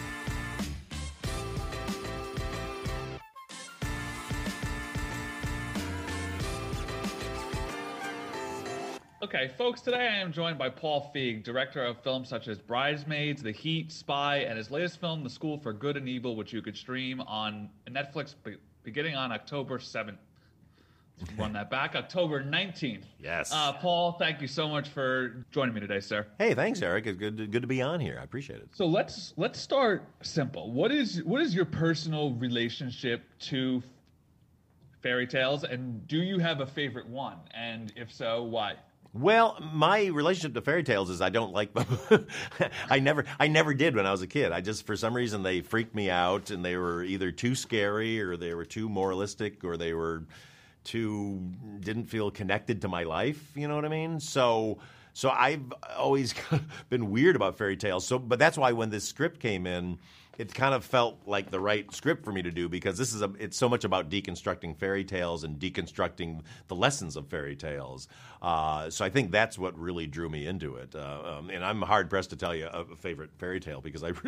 Okay, folks, today I am joined by Paul Feig, director of films such as Bridesmaids, The Heat, Spy, and his latest film, The School for Good and Evil, which you could stream on Netflix beginning on October 7th. Let's run that back, October 19th. Yes. Paul, thank you so much for joining me today, sir. Hey, thanks, Eric. It's good to be on here. I appreciate it. So let's start simple. What is your personal relationship to fairy tales, and do you have a favorite one? And if so, why? Well, my relationship to fairy tales is I don't like them. I never did when I was a kid. I just, for some reason, they freaked me out, and they were either too scary, or they were too moralistic, or they were didn't feel connected to my life. You know what I mean? So I've always been weird about fairy tales. But that's why when this script came in, it kind of felt like the right script for me to do, because it's so much about deconstructing fairy tales and deconstructing the lessons of fairy tales. So I think that's what really drew me into it. And I'm hard pressed to tell you a favorite fairy tale, because I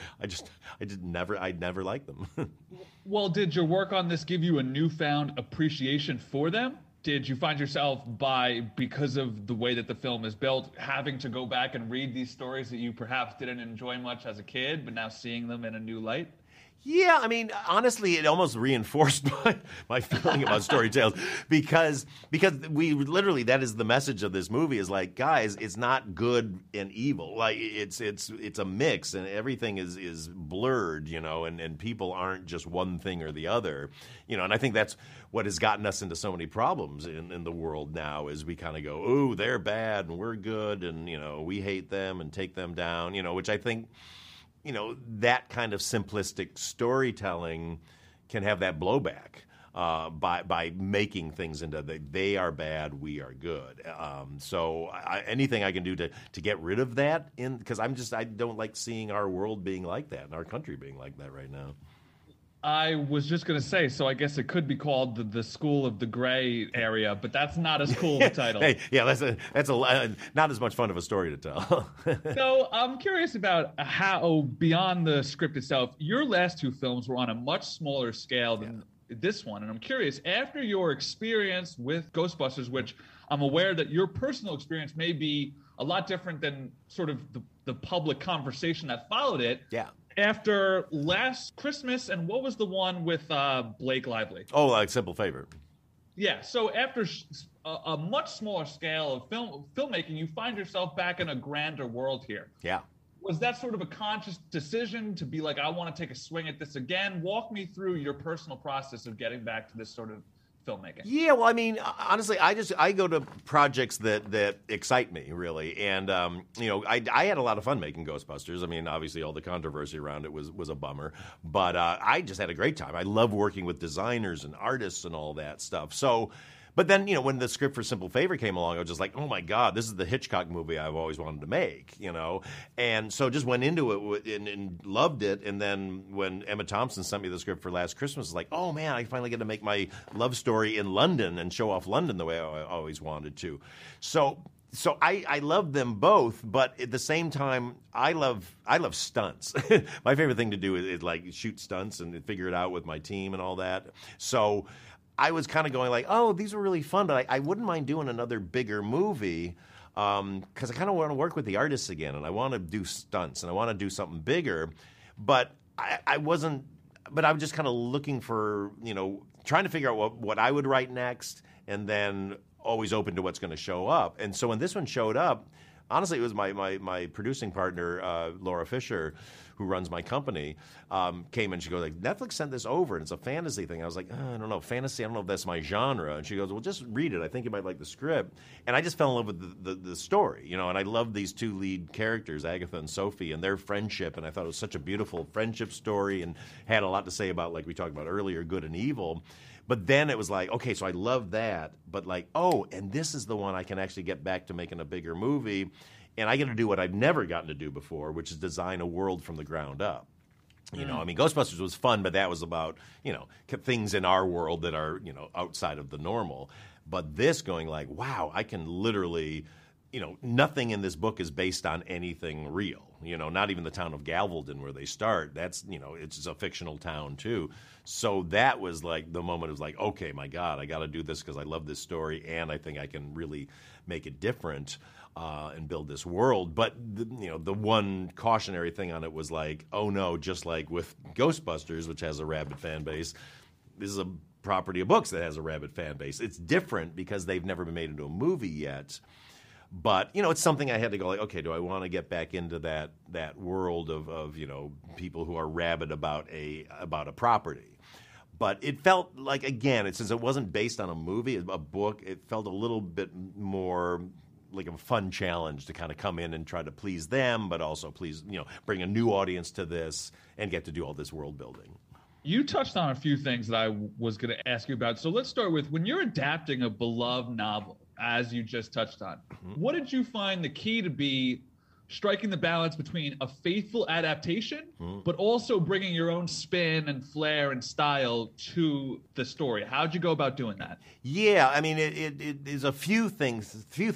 never liked them. Well, did your work on this give you a newfound appreciation for them? Did you find yourself, because of the way that the film is built, having to go back and read these stories that you perhaps didn't enjoy much as a kid, but now seeing them in a new light? Yeah, I mean, honestly, it almost reinforced my feeling about story tales, because we literally, that is the message of this movie, is like, guys, it's not good and evil. Like it's a mix, and everything is blurred, and people aren't just one thing or the other, and I think that's what has gotten us into so many problems in the world now, is we kind of go, oh, they're bad and we're good, and we hate them and take them down, which I think, that kind of simplistic storytelling can have that blowback by making things into they are bad, we are good. So anything I can do to get rid of that, because I don't like seeing our world being like that and our country being like that right now. I was just going to say, so I guess it could be called the School of the Gray Area, but that's not as cool of a title. Hey, yeah, that's not as much fun of a story to tell. So I'm curious about how, beyond the script itself, your last two films were on a much smaller scale than this one. And I'm curious, after your experience with Ghostbusters, which I'm aware that your personal experience may be a lot different than sort of the public conversation that followed it. Yeah. After last Christmas, and what was the one with Blake Lively? Oh, like Simple Favor. Yeah, so after a much smaller scale of filmmaking, you find yourself back in a grander world here. Yeah. Was that sort of a conscious decision to be like, I want to take a swing at this again? Walk me through your personal process of getting back to this sort of filmmaking? Yeah, well, I mean, honestly, I go to projects that excite me really, and I had a lot of fun making Ghostbusters. I mean, obviously, all the controversy around it was a bummer, but I just had a great time. I love working with designers and artists and all that stuff. So. But then, when the script for Simple Favor came along, I was just like, oh, my God, this is the Hitchcock movie I've always wanted to make, And so just went into it and loved it. And then when Emma Thompson sent me the script for Last Christmas, I was like, oh, man, I finally get to make my love story in London and show off London the way I always wanted to. So I love them both, but at the same time, I love stunts. My favorite thing to do is like shoot stunts and figure it out with my team and all that. So I was kind of going like, oh, these were really fun, but I wouldn't mind doing another bigger movie because I kind of want to work with the artists again, and I want to do stunts, and I want to do something bigger. But I wasn't. But I was just kind of looking for, trying to figure out what I would write next, and then always open to what's going to show up. And so when this one showed up, honestly, it was my producing partner, Laura Fisher, who runs my company, came and she goes like, Netflix sent this over and it's a fantasy thing. I was like, I don't know, fantasy, I don't know if that's my genre. And she goes, well, just read it. I think you might like the script. And I just fell in love with the story, and I love these two lead characters, Agatha and Sophie, and their friendship. And I thought it was such a beautiful friendship story and had a lot to say about, like we talked about earlier, good and evil. But then it was like, okay, so I love that, but like, oh, and this is the one I can actually get back to making a bigger movie. And I get to do what I've never gotten to do before, which is design a world from the ground up. I mean, Ghostbusters was fun, but that was about, things in our world that are, outside of the normal. But this going like, wow, I can literally, nothing in this book is based on anything real. Not even the town of Galveston where they start. That's, it's just a fictional town too. So that was like the moment. It was like, okay, my God, I got to do this because I love this story and I think I can really make it different and build this world. But the one cautionary thing on it was like, oh no, just like with Ghostbusters, which has a rabid fan base, this is a property of books that has a rabid fan base. It's different because they've never been made into a movie yet. But, it's something I had to go like, okay, do I want to get back into that world of people who are rabid about a property? But it felt like, again, since it wasn't based on a movie, a book, it felt a little bit more like a fun challenge to kind of come in and try to please them, but also bring a new audience to this and get to do all this world building. You touched on a few things that I was going to ask you about. So let's start with, when you're adapting a beloved novel, as you just touched on, what did you find the key to be striking the balance between a faithful adaptation, but also bringing your own spin and flair and style to the story? How'd you go about doing that? Yeah, I mean, it is a few things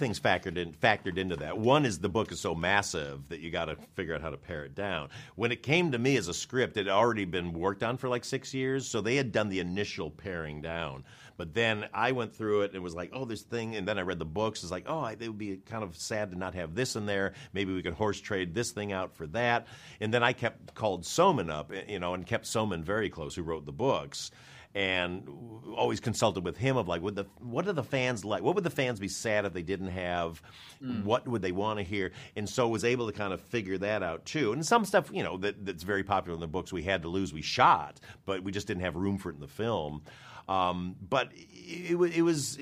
factored into that. One is the book is so massive that you got to figure out how to pare it down. When it came to me as a script, it had already been worked on for like 6 years, so they had done the initial paring down. But then I went through it and was like, oh, this thing, and then I read the books. It's like, oh, it would be kind of sad to not have this in there. Maybe we could horse trade this thing out for that. And then I called Soman up, and kept Soman very close, who wrote the books, and always consulted with him of like, what are the fans like? What would the fans be sad if they didn't have? What would they want to hear? And so was able to kind of figure that out too. And some stuff, that's very popular in the books we had to lose, we shot, but we just didn't have room for it in the film. But it was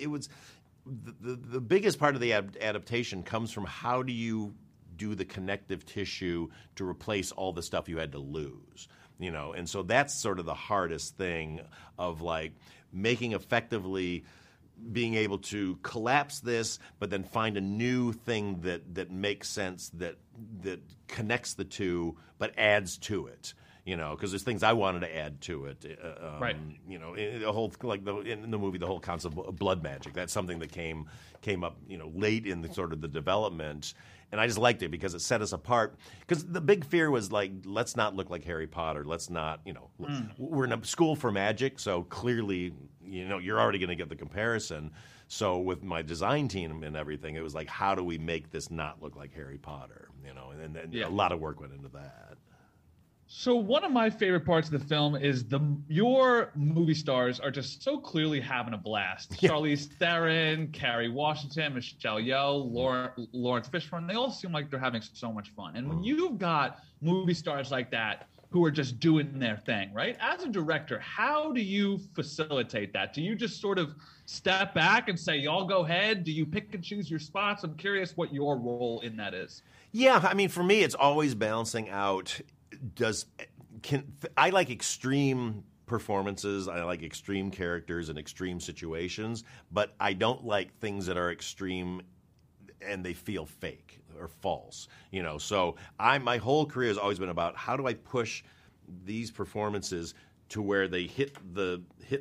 the biggest part of the adaptation comes from how do you do the connective tissue to replace all the stuff you had to lose, and so that's sort of the hardest thing of like making effectively being able to collapse this, but then find a new thing that makes sense, that connects the two, but adds to it. Because there's things I wanted to add to it. Right. In the movie, the whole concept of blood magic. That's something that came up, late in the sort of the development, and I just liked it because it set us apart. Because the big fear was like, let's not look like Harry Potter. Let's not, we're in a school for magic, so clearly, you're already going to get the comparison. So with my design team and everything, it was like, how do we make this not look like Harry Potter? And then a lot of work went into that. So one of my favorite parts of the film is your movie stars are just so clearly having a blast. Yeah. Charlize Theron, Kerry Washington, Michelle Yeoh, Lawrence Fishburne, they all seem like they're having so much fun. And when you've got movie stars like that who are just doing their thing, right? As a director, how do you facilitate that? Do you just sort of step back and say, y'all go ahead? Do you pick and choose your spots? I'm curious what your role in that is. Yeah, I mean, for me, it's always balancing out. I like extreme performances. I like extreme characters and extreme situations, but I don't like things that are extreme and they feel fake or false. So my whole career has always been about how do I push these performances to where they hit the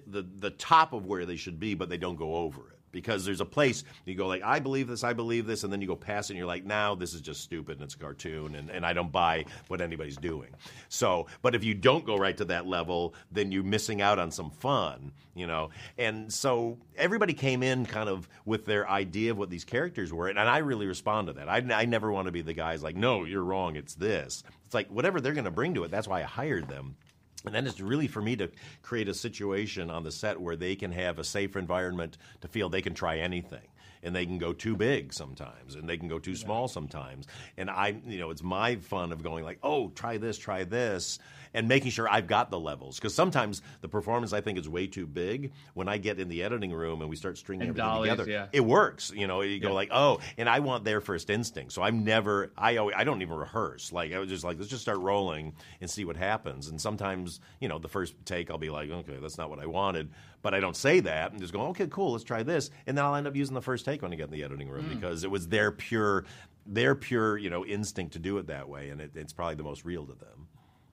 top of where they should be, but they don't go over it. Because there's a place you go like, I believe this, and then you go past it and you're like, now this is just stupid and it's a cartoon and I don't buy what anybody's doing. So, but if you don't go right to that level, then you're missing out on some fun, And so everybody came in kind of with their idea of what these characters were, and I really respond to that. I never want to be the guys like, no, you're wrong, it's this. It's like whatever they're going to bring to it, that's why I hired them. And then it's really for me to create a situation on the set where they can have a safe environment to feel they can try anything. And they can go too big sometimes, and they can go too small sometimes. And it's my fun of going like, oh, try this, and making sure I've got the levels. Because sometimes the performance I think is way too big. When I get in the editing room and we start stringing everything together, it works. You go like, oh, and I want their first instinct. So I don't even rehearse. Like I was just like, let's just start rolling and see what happens. And sometimes, the first take I'll be like, okay, that's not what I wanted. But I don't say that and just go, okay, cool, let's try this. And then I'll end up using the first take when I get in the editing room because it was their pure, instinct to do it that way. And it's probably the most real to them.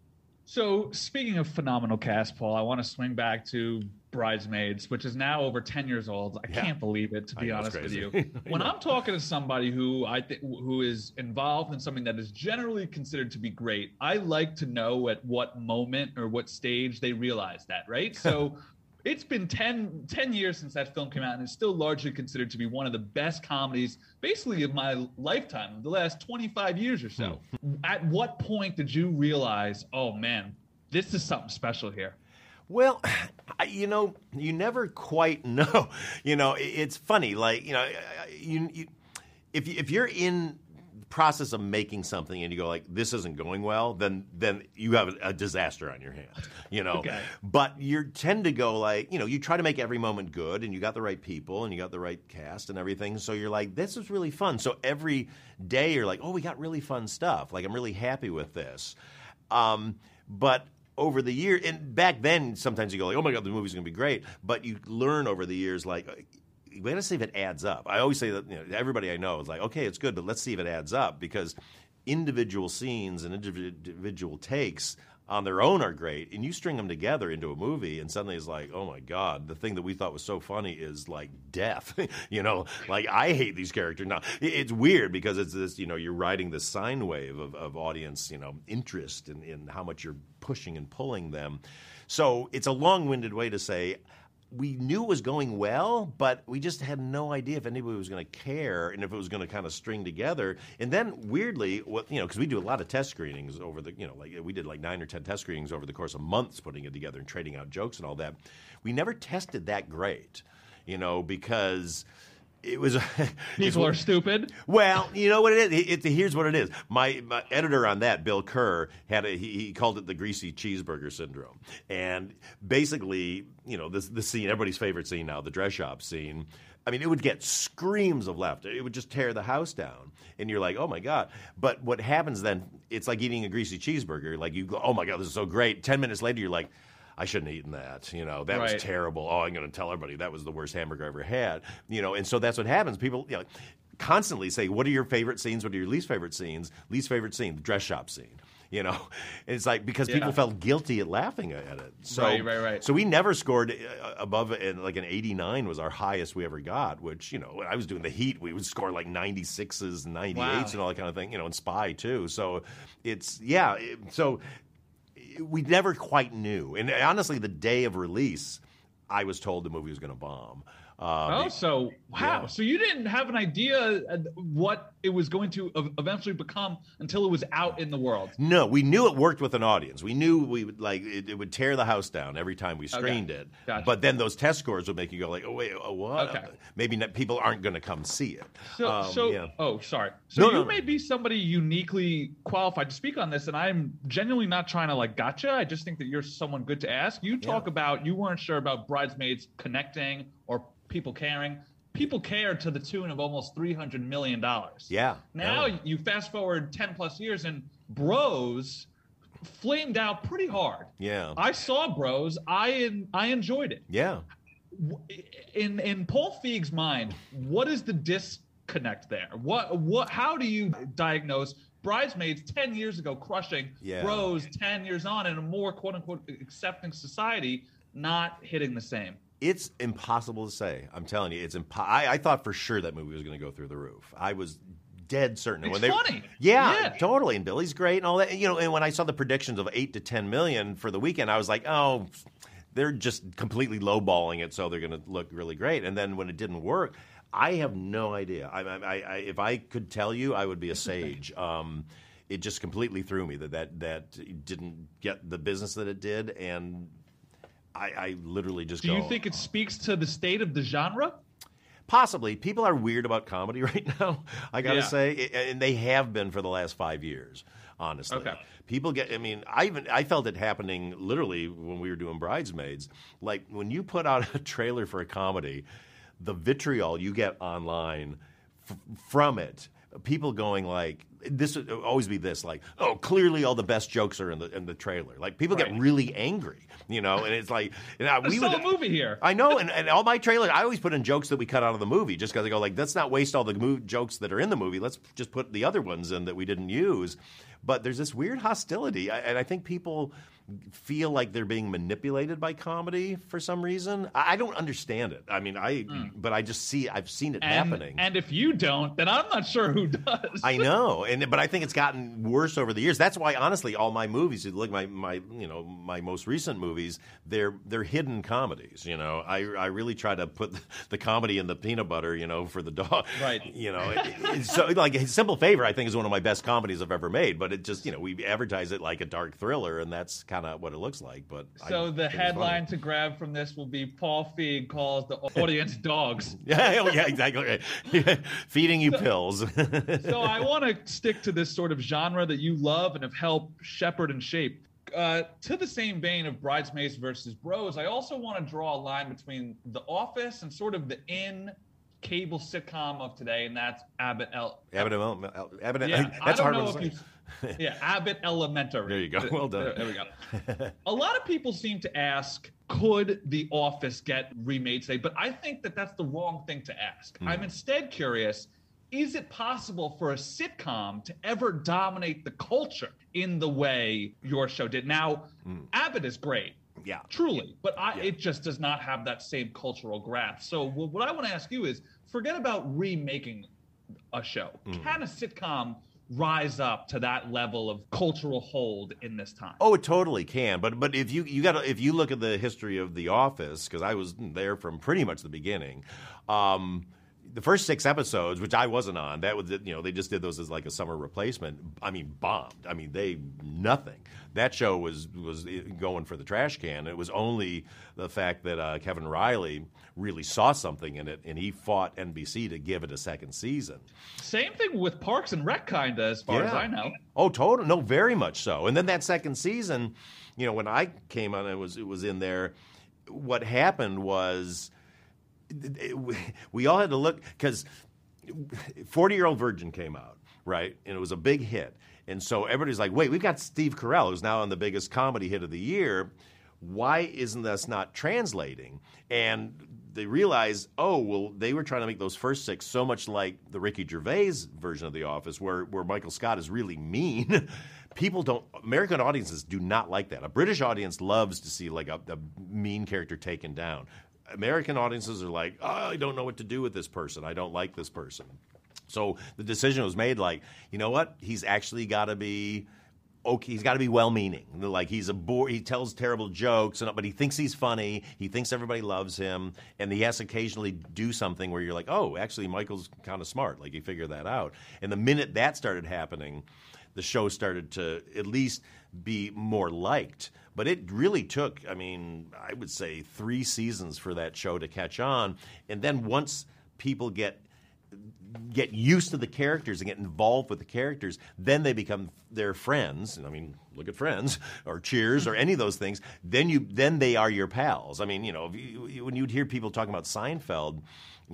So speaking of phenomenal cast, Paul, I want to swing back to Bridesmaids, which is now over 10 years old. I can't believe it, to be honest with you. When I'm talking to somebody who who is involved in something that is generally considered to be great, I like to know at what moment or what stage they realize that, right? So it's been 10 years since that film came out, and it's still largely considered to be one of the best comedies, basically, of my lifetime, the last 25 years or so. At what point did you realize, oh, man, this is something special here? Well, you never quite know. It's funny. Like, if you're in process of making something and you go like, this isn't going well, then you have a disaster on your hands, Okay. But you tend to go like, you try to make every moment good, and you got the right people and you got the right cast and everything. So you're like, this is really fun. So every day you're like, oh, we got really fun stuff. Like, I'm really happy with this. But over the year, and back then, sometimes you go like, oh my God, the movie's going to be great. But you learn over the years, like, we got to see if it adds up. I always say that everybody I know is like, okay, it's good, but let's see if it adds up, because individual scenes and individual takes on their own are great, and you string them together into a movie, and suddenly it's like, oh my God, the thing that we thought was so funny is like death. Like I hate these characters now. It's weird because it's this, you're riding this sine wave of audience, interest in how much you're pushing and pulling them. So it's a long-winded way to say, we knew it was going well, but we just had no idea if anybody was going to care and if it was going to kind of string together. And then weirdly, because we do a lot of test screenings over the, like we did like 9 or 10 test screenings over the course of months putting it together and trading out jokes and all that. We never tested that great, because it was people are stupid. Well, you know what it is. Here's what it is. My editor on that, Bill Kerr, he called it the greasy cheeseburger syndrome. And basically, the scene, everybody's favorite scene now, the dress shop scene. I mean, it would get screams of laughter. It would just tear the house down. And you're like, oh, my God. But what happens then, it's like eating a greasy cheeseburger. Like you go, oh, my God, this is so great. 10 minutes later, you're like, I shouldn't have eaten that. That right. was terrible. Oh, I'm going to tell everybody that was the worst hamburger I ever had. And so that's what happens. People constantly say, what are your favorite scenes? What are your least favorite scenes? Least favorite scene, the dress shop scene. And it's like because people felt guilty at laughing at it. So, right. So we never scored above it. Like an 89 was our highest we ever got, which, when I was doing The Heat, we would score like 96s and 98s and all that kind of thing, and Spy too. So so we never quite knew. And honestly, the day of release, I was told the movie was going to bomb. So wow. Yeah. So you didn't have an idea what it was going to eventually become until it was out in the world. No, we knew it worked with an audience. We knew we would it would tear the house down every time we screened it. Gotcha. But then those test scores would make you go like, oh wait, what? Okay. Maybe people aren't going to come see it. Oh, sorry. So you may be somebody uniquely qualified to speak on this, and I'm genuinely not trying to like gotcha. I just think that you're someone good to ask. You talk about you weren't sure about Bridesmaids connecting or people caring. People care to the tune of almost $300 million. Yeah. Now you fast forward 10 plus years and Bros flamed out pretty hard. Yeah. I saw Bros. I enjoyed it. Yeah. In Paul Feig's mind, what is the disconnect there? How do you diagnose Bridesmaids 10 years ago crushing, Bros 10 years on in a more quote unquote accepting society not hitting the same? It's impossible to say. I'm telling you, I thought for sure that movie was going to go through the roof. I was dead certain. It's funny. Yeah, totally. And Billy's great and all that. And when I saw the predictions of 8 to 10 million for the weekend, I was like, oh, they're just completely lowballing it, so they're going to look really great. And then when it didn't work, I have no idea. If I could tell you, I would be a sage. It just completely threw me that didn't get the business that it did, and I literally just Do you think it speaks to the state of the genre? Possibly. People are weird about comedy right now, I got to say, and they have been for the last 5 years, honestly. Okay. People I felt it happening literally when we were doing Bridesmaids. Like, when you put out a trailer for a comedy, the vitriol you get online from it, people going like, this would always be this, like, oh, clearly all the best jokes are in the trailer. Like, people get really angry, and it's like, we saw a movie here. I know, and all my trailers, I always put in jokes that we cut out of the movie, just because I go like, let's not waste all the jokes that are in the movie. Let's just put the other ones in that we didn't use. But there's this weird hostility, and I think people feel like they're being manipulated by comedy for some reason. I don't understand it. But I just I've seen it happening. And if you don't, then I'm not sure who does. I know, but I think it's gotten worse over the years. That's why, honestly, all my movies, you look at my most recent movies, they're hidden comedies. I really try to put the comedy in the peanut butter, for the dog. Right. So like Simple Favor, I think, is one of my best comedies I've ever made. But it just, we advertise it like a dark thriller, and that's kind of what it looks like. But so the headline to grab from this will be Paul Feig calls the audience dogs. Yeah, exactly. Feeding you pills. So I want to stick to this sort of genre that you love and have helped shepherd and shape. To the same vein of Bridesmaids versus Bros, I also want to draw a line between The Office and sort of the cable sitcom of today, and that's Abbott. Yeah, that's hard to say. Abbott Elementary. There you go. Well done. There we go. A lot of people seem to ask, could The Office get remade today? But I think that that's the wrong thing to ask. I'm instead curious, is it possible for a sitcom to ever dominate the culture in the way your show did? Now, Abbott is great. Yeah. Truly. But it just does not have that same cultural grasp. So what I want to ask you is, forget about remaking a show. Can a sitcom rise up to that level of cultural hold in this time? Oh, it totally can. But if you look at the history of The Office, because I was there from pretty much the beginning, the first 6 episodes, which I wasn't on, that was they just did those as like a summer replacement. Bombed. Nothing. That show was going for the trash can. It was only the fact that Kevin Riley really saw something in it, and he fought NBC to give it a second season. Same thing with Parks and Rec, kinda, as far as I know. Oh, totally. No, very much so. And then that second season, when I came on, it was in there. What happened was, we all had to look, because 40-Year-Old Virgin came out, right? And it was a big hit. And so everybody's like, wait, we've got Steve Carell, who's now on the biggest comedy hit of the year. Why isn't this not translating? And they realized, they were trying to make those first 6 so much like the Ricky Gervais version of The Office, where Michael Scott is really mean. American audiences do not like that. A British audience loves to see like a mean character taken down. American audiences are like, I don't know what to do with this person. I don't like this person. So the decision was made like, you know what? He's actually got to be okay, he's got to be well-meaning. Like he's he tells terrible jokes, but he thinks he's funny. He thinks everybody loves him, and he has to occasionally do something where you're like, oh, actually, Michael's kind of smart. Like he figured that out. And the minute that started happening, the show started to at least be more liked. But it really took, I mean, I would say 3 seasons for that show to catch on. And then once people get used to the characters and get involved with the characters, then they become their friends. I mean, look at Friends or Cheers or any of those things. Then they are your pals. I mean, when you'd hear people talking about Seinfeld,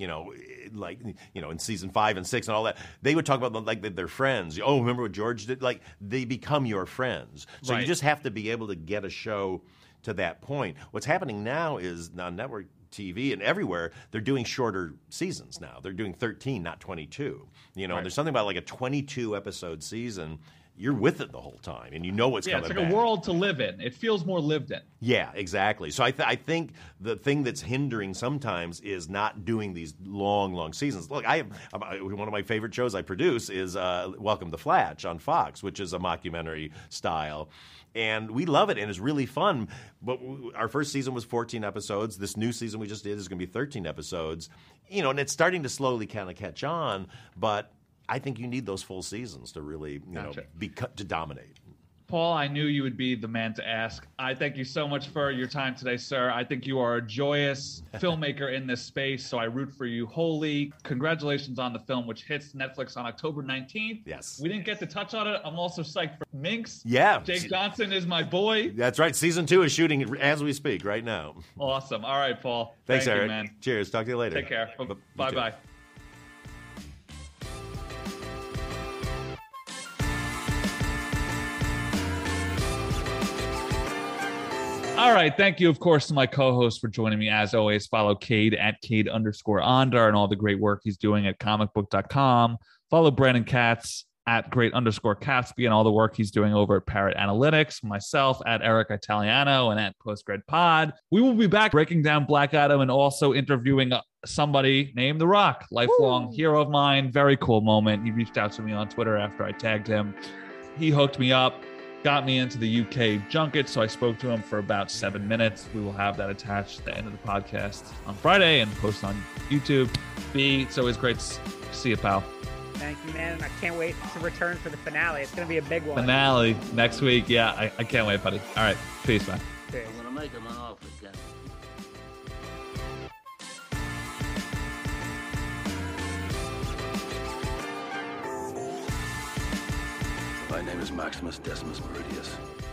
in season 5 and 6 and all that, they would talk about like their friends. Oh, remember what George did? Like they become your friends. So Right. you just have to be able to get a show to that point. What's happening now is on network TV and everywhere, they're doing shorter seasons now. They're doing 13, not 22. Right. There's something about like a 22 episode season. You're with it the whole time, and you know what's Yeah, coming it's like back. a world to live in. It feels more lived in. Yeah, exactly. So I think the thing that's hindering sometimes is not doing these long seasons. Look, one of my favorite shows I produce is Welcome to Flatch on Fox, which is a mockumentary style. And we love it, and it's really fun. But our first season was 14 episodes. This new season we just did is going to be 13 episodes. And it's starting to slowly kind of catch on. But I think you need those full seasons to really, Gotcha. to dominate. Paul, I knew you would be the man to ask. I thank you so much for your time today, sir. I think you are a joyous filmmaker in this space, so I root for you wholly. Congratulations on the film, which hits Netflix on October 19th. Yes. We didn't get to touch on it. I'm also psyched for Minx. Yeah. Jake Johnson is my boy. That's right. Season 2 is shooting as we speak right now. Awesome. All right, Paul. Thanks, Thank Eric. you, man. Cheers. Talk to you later. Take care. You too. Bye-bye. All right. Thank you, of course, to my co-host for joining me. As always, follow Cade at Cade_Ondar and all the great work he's doing at comicbook.com. Follow Brandon Katz at great_Katsby and all the work he's doing over at Parrot Analytics. Myself at Eric Italiano and at PostgredPod. We will be back breaking down Black Adam and also interviewing somebody named The Rock, lifelong hero of mine. Very cool moment. He reached out to me on Twitter after I tagged him. He hooked me up, got me into the UK junket, so I spoke to him for about 7 minutes. We will have that attached at the end of the podcast on Friday and post on YouTube. B, it's always great to see you, pal. Thank you, man. And I can't wait to return for the finale. It's going to be a big one. Finale next week. Yeah, I can't wait, buddy. All right, peace, man. Cheers. I'm gonna make him an offer, Captain. My name is Maximus Decimus Meridius.